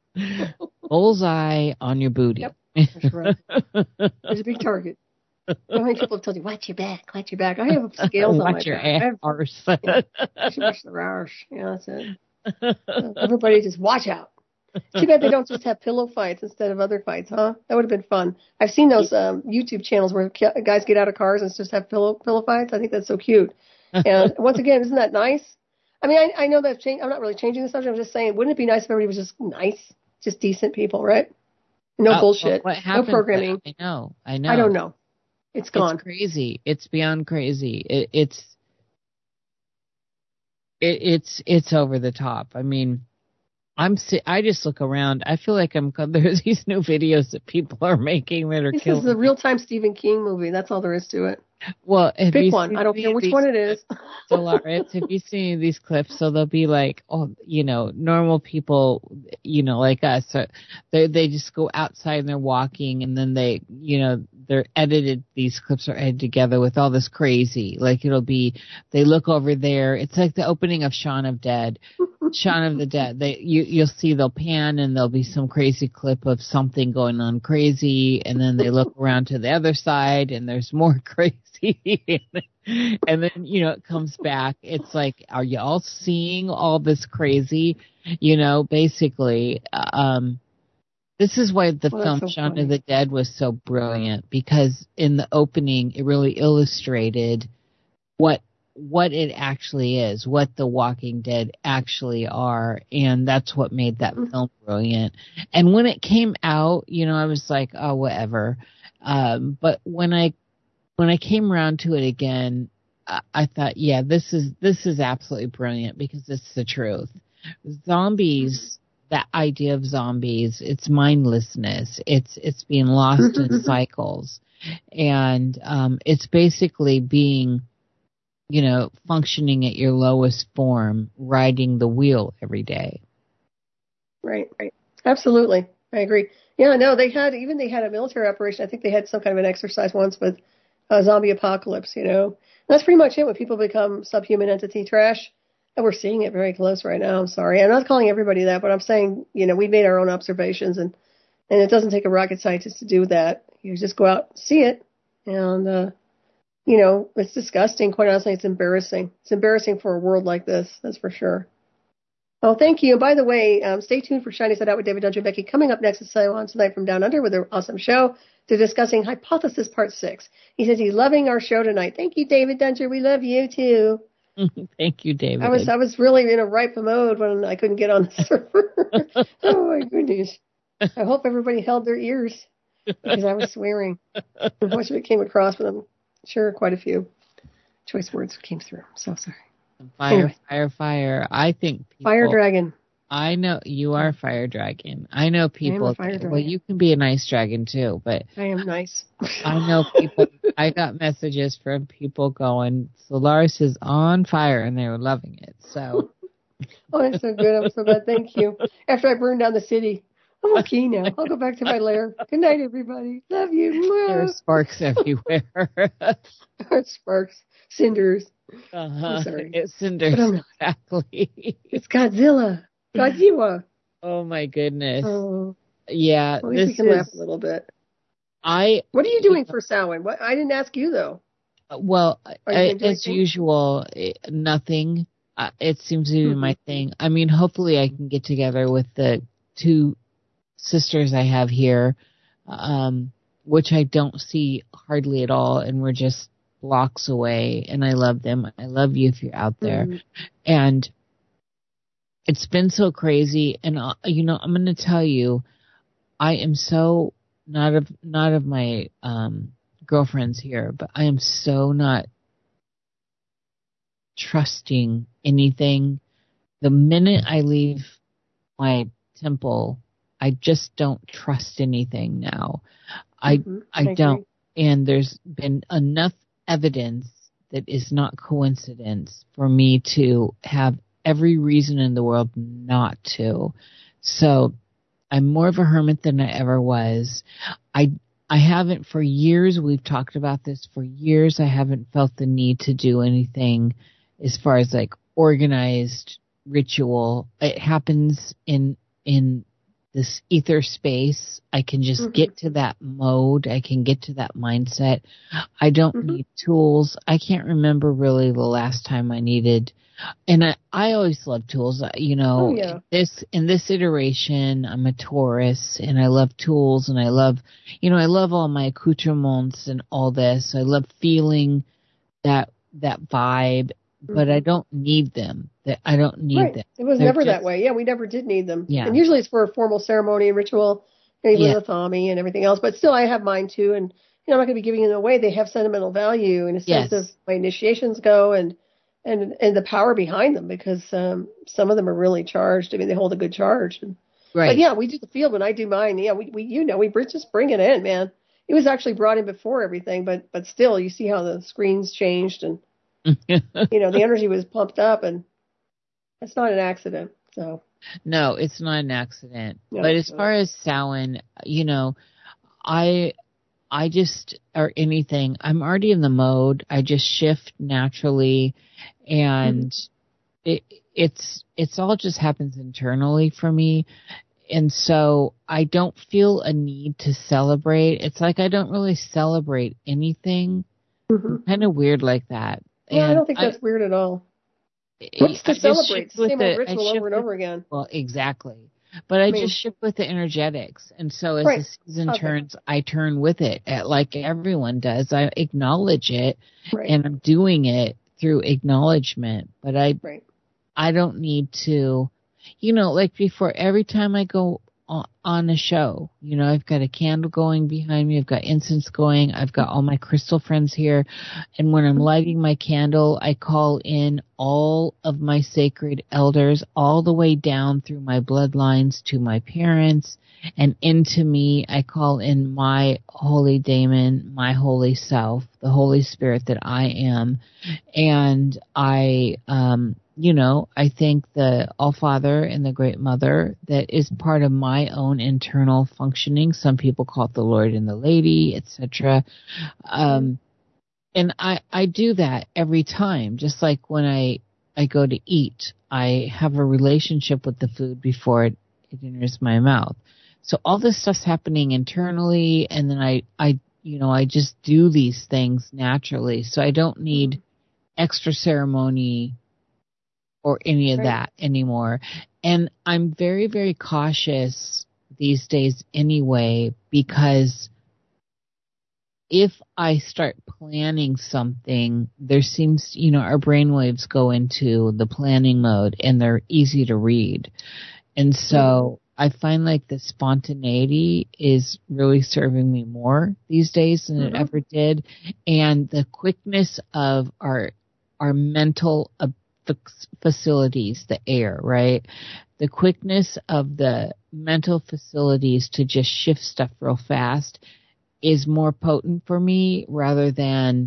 Bullseye on your booty. Yep. That's right. There's a big target. How many people have told you, watch your back, watch your back? I have scales on my Watch your back. I have- arse. Yeah, you should watch the arse. Yeah, that's it. Everybody just watch out. Too bad they don't just have pillow fights instead of other fights, huh? That would have been fun. I've seen those um, YouTube channels where ca- guys get out of cars and just have pillow pillow fights. I think that's so cute. And once again, isn't that nice? I mean, I, I know that change, I'm not really changing the subject. I'm just saying, wouldn't it be nice if everybody was just nice, just decent people, right? No Uh, bullshit, what no happened? programming. I know. I know. I don't know. It's gone. It's crazy. It's beyond crazy. It, it's it, it's it's over the top. I mean, I'm si- I just look around. I feel like I'm there's these new videos that people are making that are this killing. This is a real-time Stephen King movie. That's all there is to it. Well, pick one. I don't care which one it is. Solaris, have you seen these clips? So they'll be like, oh, you know, normal people, you know, like us. So they they just go outside and they're walking, and then they, you know, they're edited. These clips are edited together with all this crazy. Like it'll be, they look over there. It's like the opening of Shaun of Dead. Shaun of the Dead. They you you'll see they'll pan and there'll be some crazy clip of something going on crazy, and then they look around to the other side and there's more crazy. And then, you know, it comes back. It's like, are you all seeing all this crazy? You know, basically, um, this is why the well, film so Shaun funny. of the Dead was so brilliant, because in the opening, it really illustrated what what it actually is, what The Walking Dead actually are, and that's what made that mm-hmm. film brilliant. And when it came out, you know, I was like, oh, whatever. Um, but when I When I came around to it again, I thought, yeah, this is this is absolutely brilliant, because it's the truth. Zombies, that idea of zombies, it's mindlessness. It's it's being lost in cycles, and um, it's basically being, you know, functioning at your lowest form, riding the wheel every day. Right, right, absolutely, I agree. Yeah, no, they had even they had a military operation. I think they had some kind of an exercise once with. Uh, zombie apocalypse, you know. That's pretty much it when people become subhuman entity trash. And we're seeing it very close right now. I'm sorry. I'm not calling everybody that, but I'm saying, you know, we made our own observations, and, and it doesn't take a rocket scientist to do that. You just go out and see it. And, uh, you know, it's disgusting. Quite honestly, it's embarrassing. It's embarrassing for a world like this, that's for sure. Oh, thank you. And by the way, um, stay tuned for Shiny Side Out with David Dungeon Becky. Coming up next is Silence Tonight from Down Under with an awesome show. They're discussing Hypothesis Part six. He says he's loving our show tonight. Thank you, David Dungeon. We love you, too. Thank you, David. I was I was really in a ripe mode when I couldn't get on the server. Oh, my goodness. I hope everybody held their ears, because I was swearing. Much of it came across, but I'm sure quite a few choice words came through. So sorry. Fire, anyway. fire, fire. I think people, Fire Dragon. I know you are Fire Dragon. I know people. I am a fire dragon. Well, you can be a nice dragon too, but I am nice. I know people. I got messages from people going, Solaris is on fire, and they were loving it. So. Oh, that's so good. I'm so glad. Thank you. After I burned down the city, I'm okay now. I'll go back to my lair. Good night, everybody. Love you. There are sparks everywhere. Sparks, cinders. Uh-huh. I'm sorry. It's cinders, exactly. It's Godzilla. Godzilla. Oh, my goodness. Oh. Yeah. At least this we can is, laugh a little bit. I. What are you doing for Samhain? What I didn't ask you, though. Well, I, as usual, it, nothing. Uh, it seems to be mm-hmm. my thing. I mean, hopefully I can get together with the two sisters I have here, um, which I don't see hardly at all, and we're just blocks away, and I love them. I love you if you're out there. Mm-hmm. And it's been so crazy, and uh, you know, I'm going to tell you, I am so not of not of my um, girlfriends here, but I am so not trusting anything. The minute I leave my temple, I just don't trust anything now. I mm-hmm. I, I don't, and there's been enough evidence that is not coincidence for me to have every reason in the world not to. So I'm more of a hermit than I ever was. I I haven't for years. We've talked about this for years. I haven't felt the need to do anything as far as like organized ritual. It happens in in this ether space. I can just mm-hmm. get to that mode. I can get to that mindset. I don't mm-hmm. need tools. I can't remember really the last time I needed. And I, I always love tools. You know, oh, yeah. this in this iteration, I'm a Taurus, and I love tools, and I love, you know, I love all my accoutrements and all this. I love feeling that that vibe, mm-hmm. but I don't need them. That I don't need right. them. It was They're never just, that way. Yeah, we never did need them. Yeah. And usually it's for a formal ceremony and ritual, and even yeah. with Thami and everything else. But still, I have mine too, and you know, I'm not going to be giving them away. They have sentimental value in a sense yes. of my initiations go, and and and the power behind them, because um, some of them are really charged. I mean, they hold a good charge. And, Right. But yeah, we do the field when I do mine. Yeah, we, we you know we br- just bring it in, man. It was actually brought in before everything, but but still, you see how the screens changed, and you know the energy was pumped up, and it's not an accident. So no, it's not an accident. No, but as no. far as Samhain, you know, I I just or anything, I'm already in the mode. I just shift naturally, and mm-hmm. it it's it's all just happens internally for me. And so I don't feel a need to celebrate. It's like I don't really celebrate anything. Mm-hmm. Kind of weird like that. Yeah, and I don't think that's I, weird at all. What's to I celebrate? Same old ritual over and over again. Well, exactly. But I, I mean, just shift with the energetics. And so as right. the season okay. turns, I turn with it, like everyone does. I acknowledge it, right. and I'm doing it through acknowledgement. But I, right. I don't need to... You know, like before, every time I go on a show, you know, I've got a candle going behind me. I've got incense going. I've got all my crystal friends here. And when I'm lighting my candle, I call in all of my sacred elders all the way down through my bloodlines to my parents and into me. I call in my holy daemon, my holy self, the Holy Spirit that I am. And I, um, you know, I thank the All-Father and the Great Mother that is part of my own internal functioning. Some people call it the Lord and the Lady, et cetera. Um, and I, I do that every time, just like when I, I go to eat. I have a relationship with the food before it, it enters my mouth. So all this stuff's happening internally, and then I, I, you know, I just do these things naturally. So I don't need extra ceremony or any of right. that anymore. And I'm very, very cautious these days anyway, because if I start planning something, there seems, you know, our brainwaves go into the planning mode and they're easy to read. And so I find like the spontaneity is really serving me more these days than mm-hmm. it ever did. And the quickness of our, our mental ability, facilities, the air, right? The quickness of the mental facilities to just shift stuff real fast is more potent for me rather than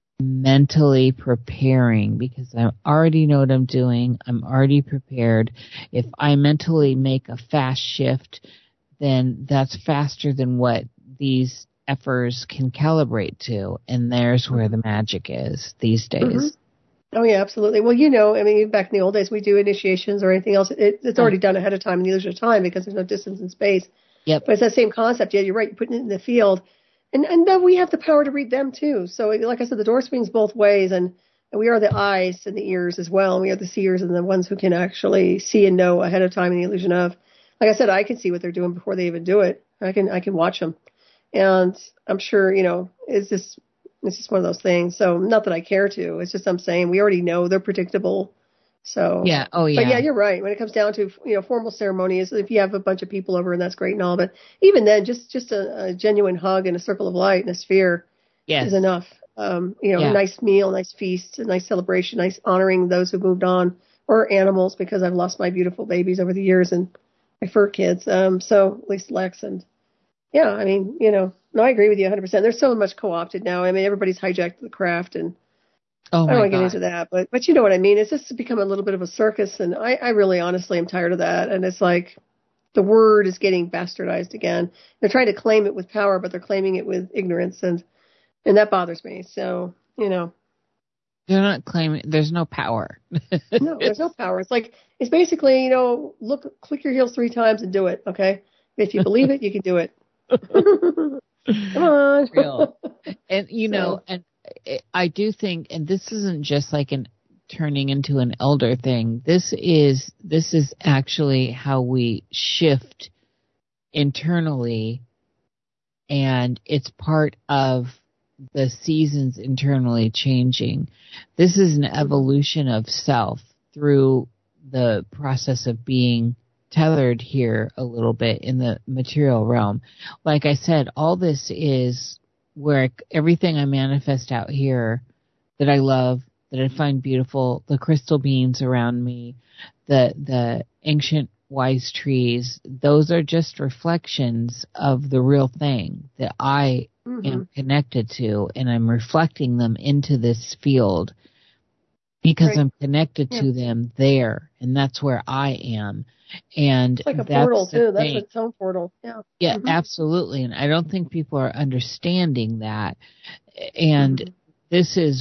mentally preparing, because I already know what I'm doing. I'm already prepared. If I mentally make a fast shift, then that's faster than what these effers can calibrate to. And there's where the magic is these days. Mm-hmm. Oh, yeah, absolutely. Well, you know, I mean, back in the old days, we do initiations or anything else. It, it's already done ahead of time in the illusion of time because there's no distance in space. Yep. But it's that same concept. Yeah, you're right. You're putting it in the field. And and then we have the power to read them, too. So, like I said, the door swings both ways. And, and we are the eyes and the ears as well. And we are the seers and the ones who can actually see and know ahead of time in the illusion of. Like I said, I can see what they're doing before they even do it. I can I can watch them. And I'm sure, you know, it's just... It's just one of those things. So not that I care to. It's just I'm saying we already know they're predictable. So yeah, oh yeah. But yeah, you're right. When it comes down to, you know, formal ceremonies, if you have a bunch of people over, and that's great and all, but even then, just just a, a genuine hug and a circle of light and a sphere yes. is enough. Um, you know, yeah. a nice meal, nice feast, a nice celebration, nice honoring those who moved on, or animals, because I've lost my beautiful babies over the years and my fur kids. Um, so at least Lex and yeah, I mean, you know. No, I agree with you one hundred percent. There's so much co-opted now. I mean, everybody's hijacked the craft, and oh my I don't want to God. get into that, but but you know what I mean. It's just become a little bit of a circus, and I, I really honestly am tired of that. And it's like the word is getting bastardized again. They're trying to claim it with power, but they're claiming it with ignorance, and and that bothers me. So, you know. They're not claiming, there's no power. No, there's no power. It's like, it's basically, you know, look, click your heels three times and do it, okay? If you believe it, you can do it. Come on. Real. And, you know, and I do think, and this isn't just like an turning into an elder thing. This is, this is actually how we shift internally, and it's part of the seasons internally changing. This is an evolution of self through the process of being tethered here a little bit in the material realm. Like I said, all this is where everything I manifest out here that I love that I find beautiful, the crystal beings around me, the the ancient wise trees, those are just reflections of the real thing that I mm-hmm. am connected to, and I'm reflecting them into this field because right. I'm connected yeah. to them there, and that's where I am. And it's like a that's portal too. That's thing. its own portal. Yeah. Yeah, mm-hmm. absolutely. And I don't think people are understanding that. And mm-hmm. this is,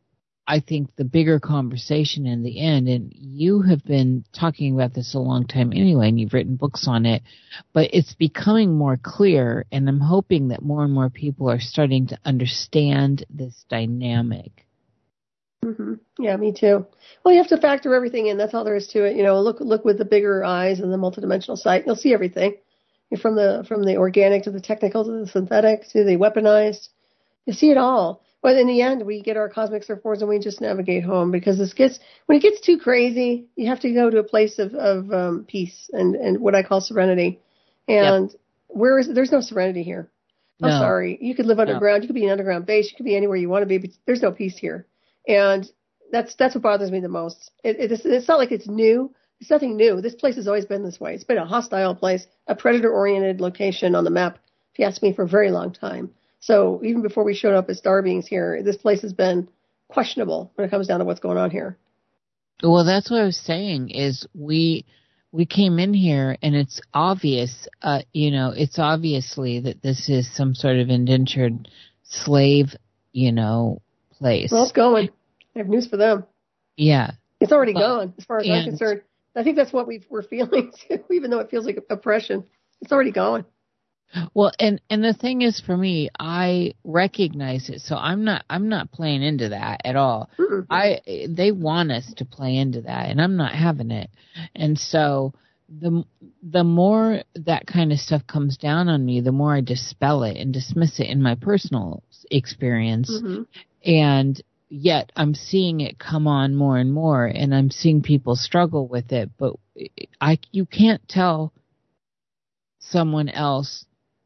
I think, the bigger conversation in the end. And you have been talking about this a long time anyway, and you've written books on it. But it's becoming more clear, and I'm hoping that more and more people are starting to understand this dynamic. Mm-hmm. Yeah, me too. Well, you have to factor everything in. That's all there is to it. You know, look look with the bigger eyes and the multidimensional sight. You'll see everything, from the from the organic to the technical to the synthetic to the weaponized. You see it all. But in the end, we get our cosmic surfboards and we just navigate home, because this gets when it gets too crazy, you have to go to a place of of um, peace and and what I call serenity. And yep. where is there's no serenity here. I'm no. sorry. You could live underground. No. You could be an underground base. You could be anywhere you want to be, but there's no peace here. And that's that's what bothers me the most. It, it, it's, it's not like it's new. It's nothing new. This place has always been this way. It's been a hostile place, a predator-oriented location on the map, if you ask me, for a very long time. So even before we showed up as star beings here, this place has been questionable when it comes down to what's going on here. Well, that's what I was saying is we we came in here, and it's obvious, uh, you know, it's obviously that this is some sort of indentured slave, you know, place. Well, it's going. I have news for them. Yeah. It's already but, gone, as far as I'm concerned. I think that's what we've, we're feeling, too, even though it feels like oppression. It's already gone. Well, and, and the thing is, for me, I recognize it, so I'm not I'm not playing into that at all. Mm-mm. I they want us to play into that, and I'm not having it. And so the the more that kind of stuff comes down on me, the more I dispel it and dismiss it in my personal experience. Mm-hmm. And yet I'm seeing it come on more and more, and I'm seeing people struggle with it. But I, you can't tell someone else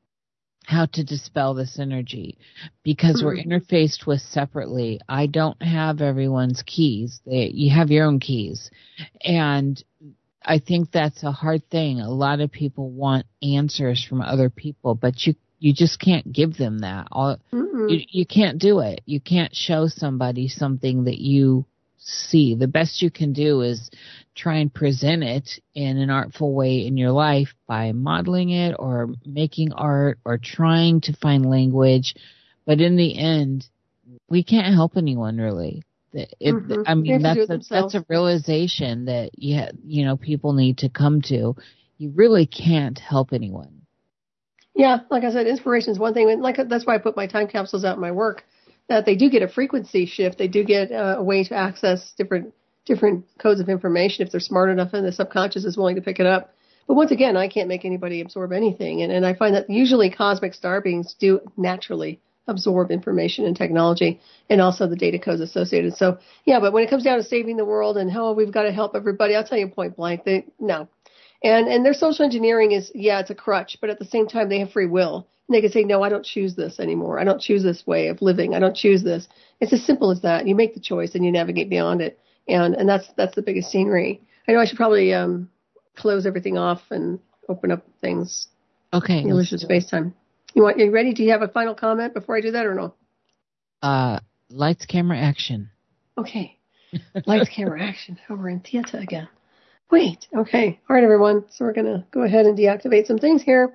how to dispel this energy, because mm-hmm. we're interfaced with separately. I don't have everyone's keys. They, you have your own keys. And I think that's a hard thing. A lot of people want answers from other people, but you You just can't give them that. All, mm-hmm. you, you can't do it. You can't show somebody something that you see. The best you can do is try and present it in an artful way in your life by modeling it or making art or trying to find language. But in the end, we can't help anyone really. It, mm-hmm. I mean, that's a, that's a realization that you, you know, people need to come to. You really can't help anyone. Yeah, like I said, inspiration is one thing. Like that's why I put my time capsules out in my work. That they do get a frequency shift. They do get uh, a way to access different different codes of information if they're smart enough and the subconscious is willing to pick it up. But once again, I can't make anybody absorb anything. And, and I find that usually cosmic star beings do naturally absorb information and technology and also the data codes associated. So, yeah, but when it comes down to saving the world and how we've got to help everybody, I'll tell you point blank, they no. And and their social engineering is, yeah, it's a crutch, but at the same time, they have free will. And they can say, no, I don't choose this anymore. I don't choose this way of living. I don't choose this. It's as simple as that. You make the choice and you navigate beyond it. And and that's that's the biggest scenery. I know I should probably um, close everything off and open up things. Okay. Delicious space time. You want? Are you ready? Do you have a final comment before I do that or no? Uh, lights, camera, action. Okay. Lights, camera, action. Over in theater again. Wait. Okay. All right, everyone. So we're going to go ahead and deactivate some things here.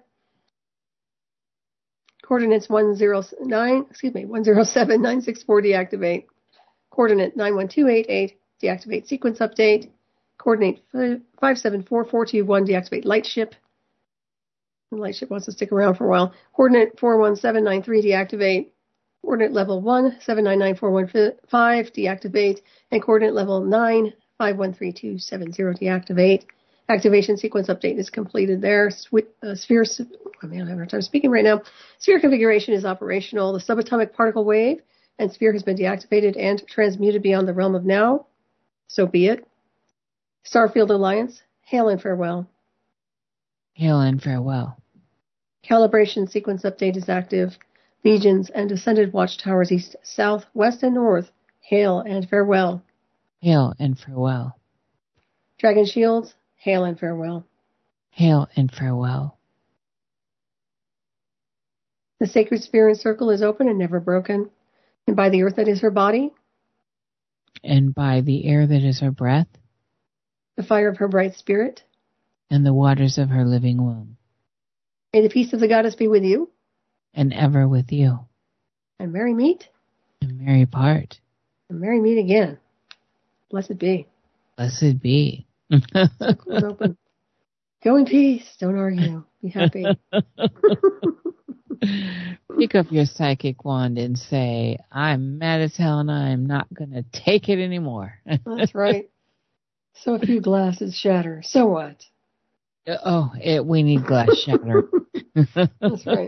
Coordinates one zero nine, excuse me, one zero seven nine six four deactivate. Coordinate nine one two eight eight deactivate sequence update. Coordinate five seven four four two one deactivate light ship. The light ship wants to stick around for a while. Coordinate four one seven nine three deactivate. Coordinate level one seven nine nine four one five deactivate. And coordinate level nine five one three two seven zero deactivate. Activation sequence update is completed there. Sw- uh, sphere, I mean, I'm having a hard time speaking right now. Sphere configuration is operational. The subatomic particle wave and sphere has been deactivated and transmuted beyond the realm of now. So be it. Starfield Alliance, hail and farewell. Hail and farewell. Calibration sequence update is active. Legions and Ascended watchtowers east, south, west, and north. Hail and farewell. Hail and farewell. Dragon shields, hail and farewell. Hail and farewell. The sacred sphere and circle is open and never broken, and by the earth that is her body, and by the air that is her breath, the fire of her bright spirit, and the waters of her living womb. May the peace of the goddess be with you, and ever with you. And merry meet, and merry part, and merry meet again. Blessed be. Blessed be. Circle is open. Go in peace. Don't argue. Be happy. Pick up your psychic wand and say, I'm mad as hell and I'm not going to take it anymore. That's right. So a few glasses shatter. So what? Oh, it, we need glass shatter. That's right.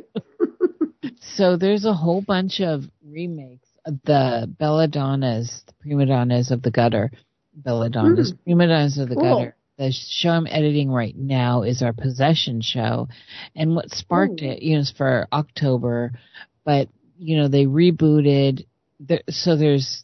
So there's a whole bunch of remakes of the Belladonnas, the prima donnas of the gutter. Belladonnas, mm. prima donnas of the cool. gutter. The show I'm editing right now is our Possession show. And what sparked Ooh. it, you know, is for October. But, you know, they rebooted. The, so there's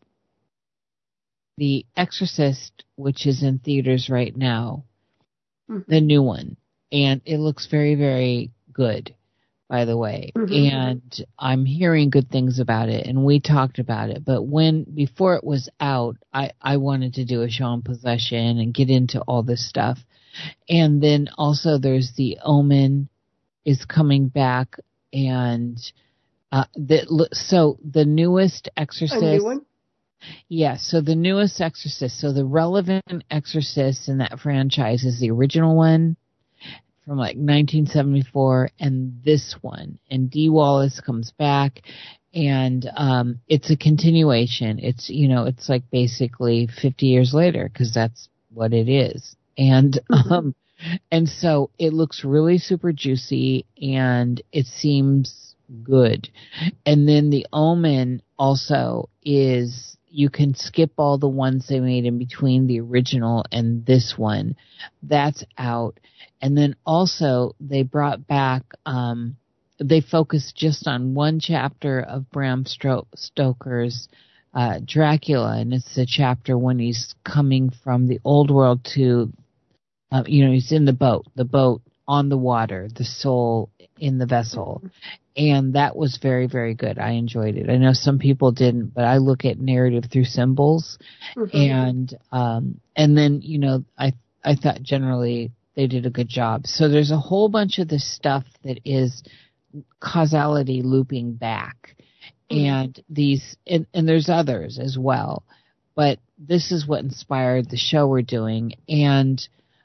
The Exorcist, which is in theaters right now, mm-hmm. the new one. And it looks very, very good, by the way. Mm-hmm. And I'm hearing good things about it. And we talked about it. But when, before it was out, I, I wanted to do a show on Possession and get into all this stuff. And then also there's The Omen is coming back. And uh, the, so the newest Exorcist. A new one? Yeah, so the newest Exorcist. So the relevant Exorcist in that franchise is the original one from like nineteen seventy-four and this one. And Dee Wallace comes back and um, it's a continuation. It's, you know, it's like basically fifty years later because that's what it is. And um, and so it looks really super juicy and it seems good. And then The Omen also is, you can skip all the ones they made in between the original and this one. That's out. And then also they brought back, um, they focused just on one chapter of Bram Sto- Stoker's uh, Dracula. And it's the chapter when he's coming from the old world to, uh, you know, he's in the boat, the boat on the water, the soul in the vessel. And that was very, very good. I enjoyed it. I know some people didn't, but I look at narrative through symbols. Mm-hmm. And, um, and then, you know, I, I thought generally they did a good job. So there's a whole bunch of this stuff that is causality looping back. Mm-hmm. And these, and, and there's others as well. But this is what inspired the show we're doing. And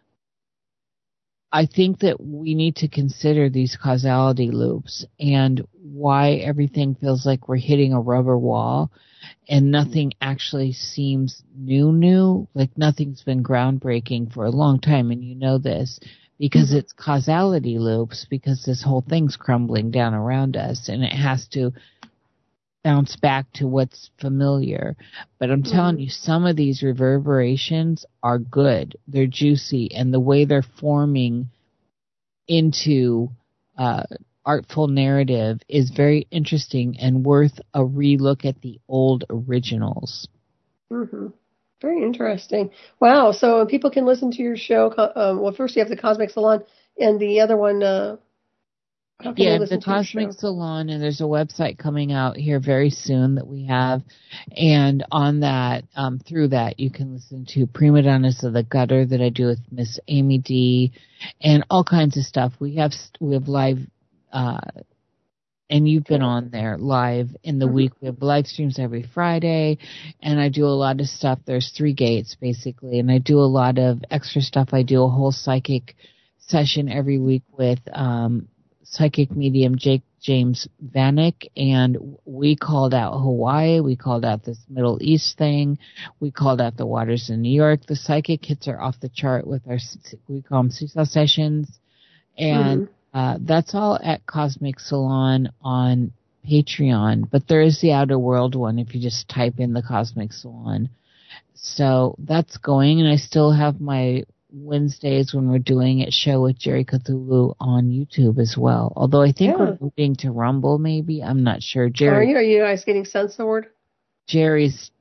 I think that we need to consider these causality loops and why everything feels like we're hitting a rubber wall and nothing actually seems new, new, like nothing's been groundbreaking for a long time. And you know this because it's causality loops, because this whole thing's crumbling down around us and it has to bounce back to what's familiar. But I'm telling mm-hmm. you, some of these reverberations are good. They're juicy, and the way they're forming into uh, artful narrative is very interesting and worth a relook at the old originals. Mm-hmm. Very interesting. Wow. So people can listen to your show. Um, well, first you have the Cosmic Salon, and the other one, uh, yeah, the Cosmic Salon, and there's a website coming out here very soon that we have, and on that, um, through that, you can listen to Prima Donnas of the Gutter that I do with Miss Amy D, and all kinds of stuff. We have we have live, uh, and you've been on there live in the mm-hmm. week. We have live streams every Friday, and I do a lot of stuff. There's three gates basically, and I do a lot of extra stuff. I do a whole psychic session every week with um. psychic medium Jake James Vanek, and we called out Hawaii, we called out this Middle East thing, we called out the waters in New York. The psychic hits are off the chart with our, we call them seesaw sessions, and mm-hmm. uh, that's all at Cosmic Salon on Patreon, but there is the Outer World one if you just type in the Cosmic Salon. So that's going, and I still have my Wednesdays when we're doing it show with Jerry Cthulhu on YouTube as well. Although I think yeah. we're moving to Rumble, maybe. I'm not sure. Jerry, are you? Are you guys getting censored? Jerry's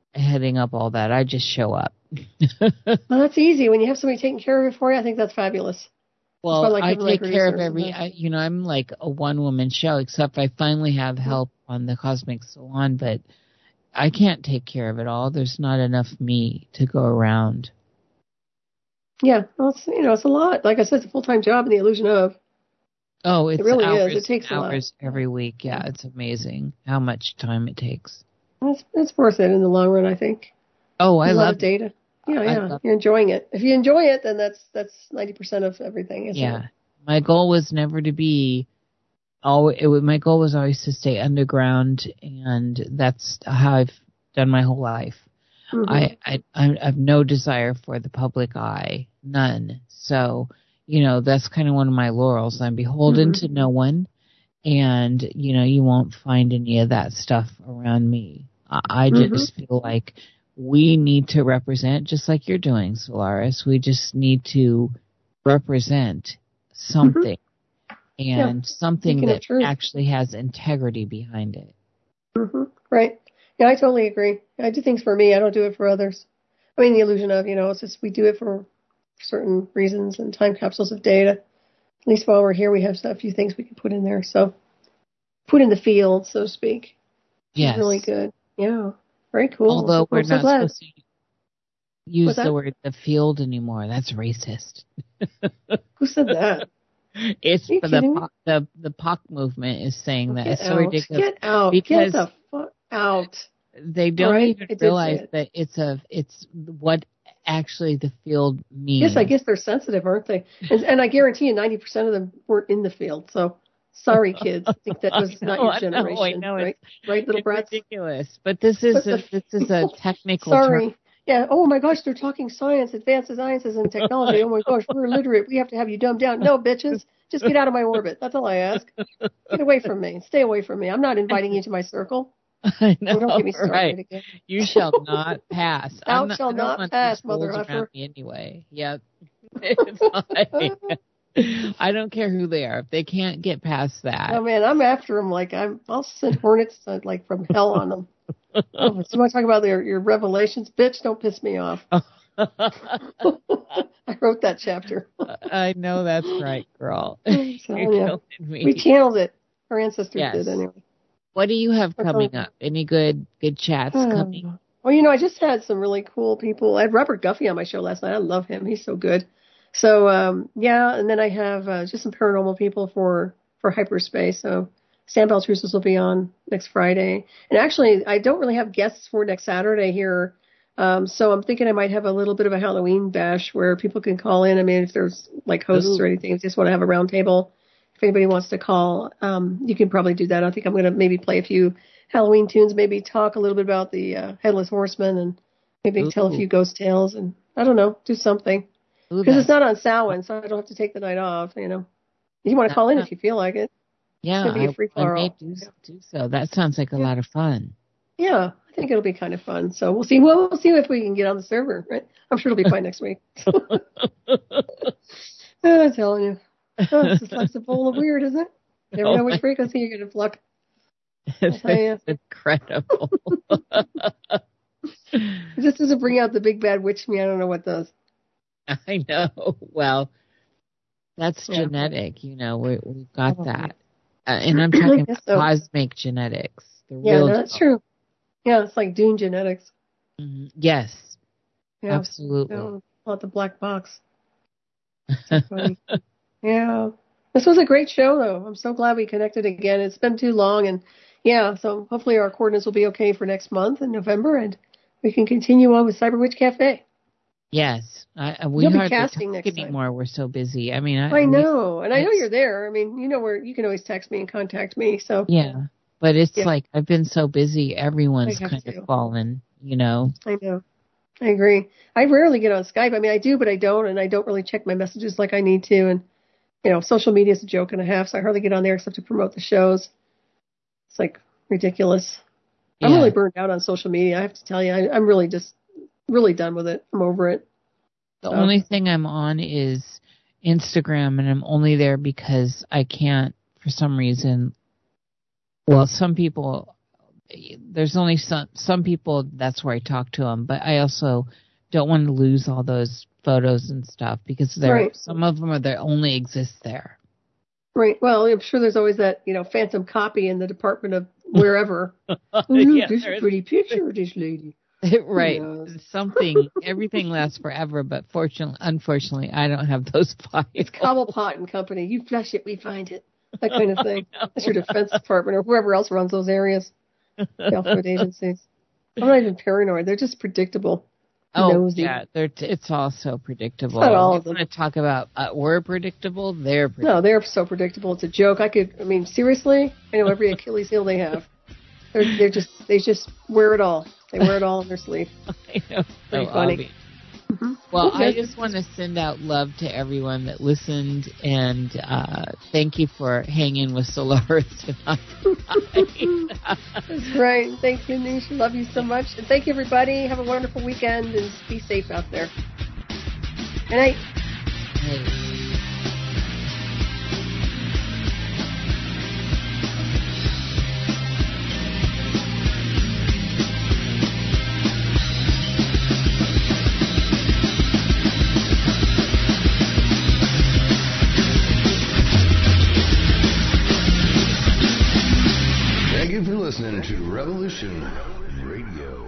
heading up all that. I just show up. Well, that's easy. When you have somebody taking care of it for you, I think that's fabulous. Well, I, like I like take care of every, I, you know, I'm like a one-woman show, except I finally have help on the Cosmic Salon, but I can't take care of it all. There's not enough me to go around. Yeah, well, it's, you know, it's a lot. Like I said, it's a full-time job in the illusion of. Oh, it's it really hours, is. It takes hours a lot. every week. Yeah, it's amazing how much time it takes. It's, it's worth it in the long run, I think. Oh, I a love lot of data. Yeah, I yeah. love You're enjoying it. If you enjoy it, then that's that's ninety percent of everything, isn't yeah. it? My goal was never to be. Oh, it was, my goal was always to stay underground, and that's how I've done my whole life. Mm-hmm. I, I I have no desire for the public eye, none. So, you know, that's kind of one of my laurels. I'm beholden mm-hmm. to no one, and you know, you won't find any of that stuff around me. I, I just mm-hmm. feel like we need to represent, just like you're doing, Solaris. We just need to represent something, mm-hmm. and yeah. something that actually has integrity behind it. Mm-hmm. Right. Yeah, I totally agree. I do things for me. I don't do it for others. I mean, the illusion of, you know, it's just we do it for certain reasons and time capsules of data. At least while we're here, we have a few things we can put in there. So put in the field, so to speak. Yes. It's really good. Yeah. Very cool. Although we're I'm so not glad. supposed to use the word the field anymore. That's racist. Who said that? It's for the P O C, the the P O C movement is saying that. Get It's so out. ridiculous. Get out. Because Get the fuck out. They don't right? even realize it. that it's a it's what actually the field means. Yes, I guess they're sensitive, aren't they? And, and I guarantee you, ninety percent of them weren't in the field. So sorry, kids. I think that was not your generation, I know, I know. right? Right, little it's brats. Ridiculous. But this is a, this is a technical. Sorry. Term. Yeah. Oh my gosh, they're talking science, advanced sciences, and technology. Oh my gosh, we're illiterate. We have to have you dumbed down. No, bitches. Just get out of my orbit. That's all I ask. Get away from me. Stay away from me. I'm not inviting you to my circle. I know, don't get me started right? Again. You shall not pass. Thou not, shall not pass, mother effer. Anyway, yep. It's fine. I don't care who they are. If they can't get past that. Oh man, I'm after them. Like I'm, I'll send hornets uh, like from hell on them. Oh, so you want to talk about your your revelations, bitch? Don't piss me off. I wrote that chapter. I know that's right, girl. So, yeah. We channeled it. Our ancestors yes. did anyway. What do you have coming up? Any good good chats um, coming? Well, you know, I just had some really cool people. I had Robert Guffey on my show last night. I love him. He's so good. So, um, yeah, and then I have uh, just some paranormal people for, for hyperspace. So Sam Baltrusis will be on next Friday. And actually, I don't really have guests for next Saturday here. Um, so I'm thinking I might have a little bit of a Halloween bash where people can call in. I mean, if there's like hosts Ooh. or anything, if you just want to have a round table. If anybody wants to call, um, you can probably do that. I think I'm going to maybe play a few Halloween tunes, maybe talk a little bit about the uh, Headless Horseman, and maybe Ooh. tell a few ghost tales, and I don't know, do something. Because it's not on Samhain, so I don't have to take the night off, you know. You want to call in if you feel like it. Yeah, it's be a free I, I may do, do so. That sounds like a yeah. lot of fun. Yeah, I think it'll be kind of fun. So we'll see. We'll, we'll see if we can get on the server, right? I'm sure it'll be fine next week. I'm telling you. Oh, it's just like a bowl of weird, isn't it? You never oh know which frequency you're going to pluck. It's incredible. It just doesn't bring out the big bad witch me. I don't know what does. I know. Well, that's yeah. genetic. You know, we, we've got oh, that. Uh, and I'm talking about so. cosmic genetics. The yeah, real no, that's true. Yeah, it's like Dune genetics. Mm-hmm. Yes. Yeah. Absolutely. You know, about the black box. So funny. Yeah. This was a great show, though. I'm so glad we connected again. It's been too long, and yeah, so hopefully our coordinates will be okay for next month in November, and we can continue on with Cyber Witch Cafe. Yes. I, we You'll be hardly casting talk next anymore. time. We're so busy. I mean, I, I know, and I know you're there. I mean, you know where you can always text me and contact me. So yeah, but it's yeah. like I've been so busy. Everyone's kind to. of fallen, you know. I know. I agree. I rarely get on Skype. I mean, I do, but I don't, and I don't really check my messages like I need to. And you know, social media is a joke and a half, so I hardly get on there except to promote the shows. It's like ridiculous. Yeah. I'm really burned out on social media. I have to tell you, I, I'm really just really done with it. I'm over it. The so. only thing I'm on is Instagram, and I'm only there because I can't, for some reason. Well, some people, there's only some some people that's where I talk to them, but I also don't want to lose all those photos and stuff because they're Right. some of them are they only exist there. Right. Well, I'm sure there's always that, you know, phantom copy in the department of wherever. Oh, look, Yeah, this is there's- a pretty picture of this lady. Right. Yeah. Something, everything lasts forever, but fortunately, unfortunately, I don't have those files. It's Cobblepot and Company. You flush it, we find it. That kind of thing. That's your Defense Department or whoever else runs those areas. The alphabet agencies. I'm not even paranoid. They're just predictable. Oh, Nosy. yeah. They're t- it's all so predictable. Not all You of them. want to talk about uh, we're predictable? They're predictable. No, they're so predictable. It's a joke. I could, I mean, seriously, I know every Achilles heel they have. They're, they're just, they just wear it all. They wear it all on their sleeve. I know. Pretty So funny. obvious. Mhm. Well, I Okay. just want to send out love to everyone that listened, and uh, thank you for hanging with Solaris tonight. That's right. Thank you, Nish. Love you so much. And thank you, everybody. Have a wonderful weekend and be safe out there. Good night. Hey. Thank you for listening to Revolution Radio.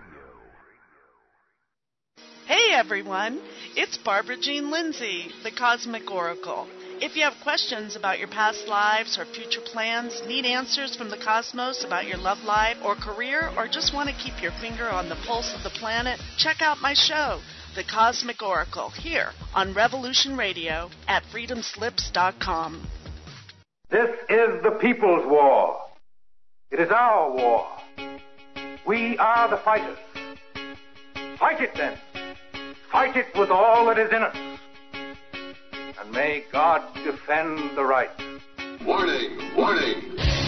Hey everyone, it's Barbara Jean Lindsay, the Cosmic Oracle. If you have questions about your past lives or future plans, need answers from the cosmos about your love life or career, or just want to keep your finger on the pulse of the planet, check out my show, The Cosmic Oracle, here on Revolution Radio at freedom slips dot com. This is the people's war. It is our war. We are the fighters. Fight it then. Fight it with all that is in us. And may God defend the right. Warning, warning.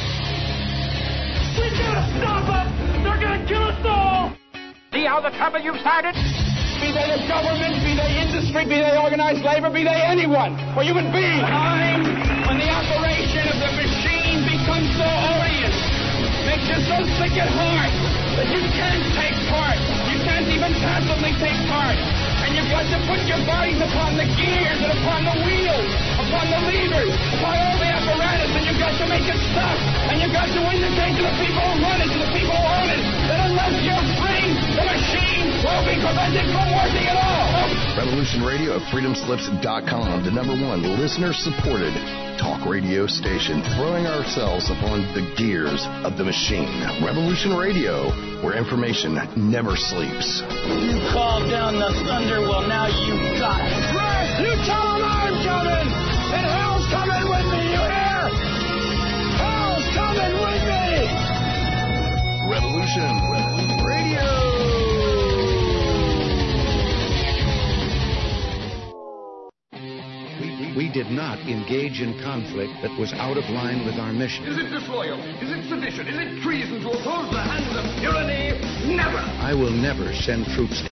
We gotta stop them! They're gonna kill us all! See how the trouble you've started? Be they a government, be they industry, be they organized labor, be they anyone, or human beings. Time when the operation of the machine becomes so odious, makes you so sick at heart that you can't take part. You can't even passively take part. And you've got to put your bodies upon the gears and upon the wheels, upon the levers, upon all the apparatus, and you've got to make it stop. And you've got to indicate to the people who run it, to the people who own it, that unless you're free, the machine will be prevented from working at all. Revolution Radio at freedom slips dot com, the number one listener-supported talk radio station, throwing ourselves upon the gears of the machine. Revolution Radio, where information never sleeps. You called down the thunder, well now you got it. Right! You tell them I'm coming! And hell's coming with me, you hear? Hell's coming with me! Revolution Radio. We did not engage in conflict that was out of line with our mission. Is it disloyal? Is it sedition? Is it treason to oppose the hands of tyranny? Never! I will never send troops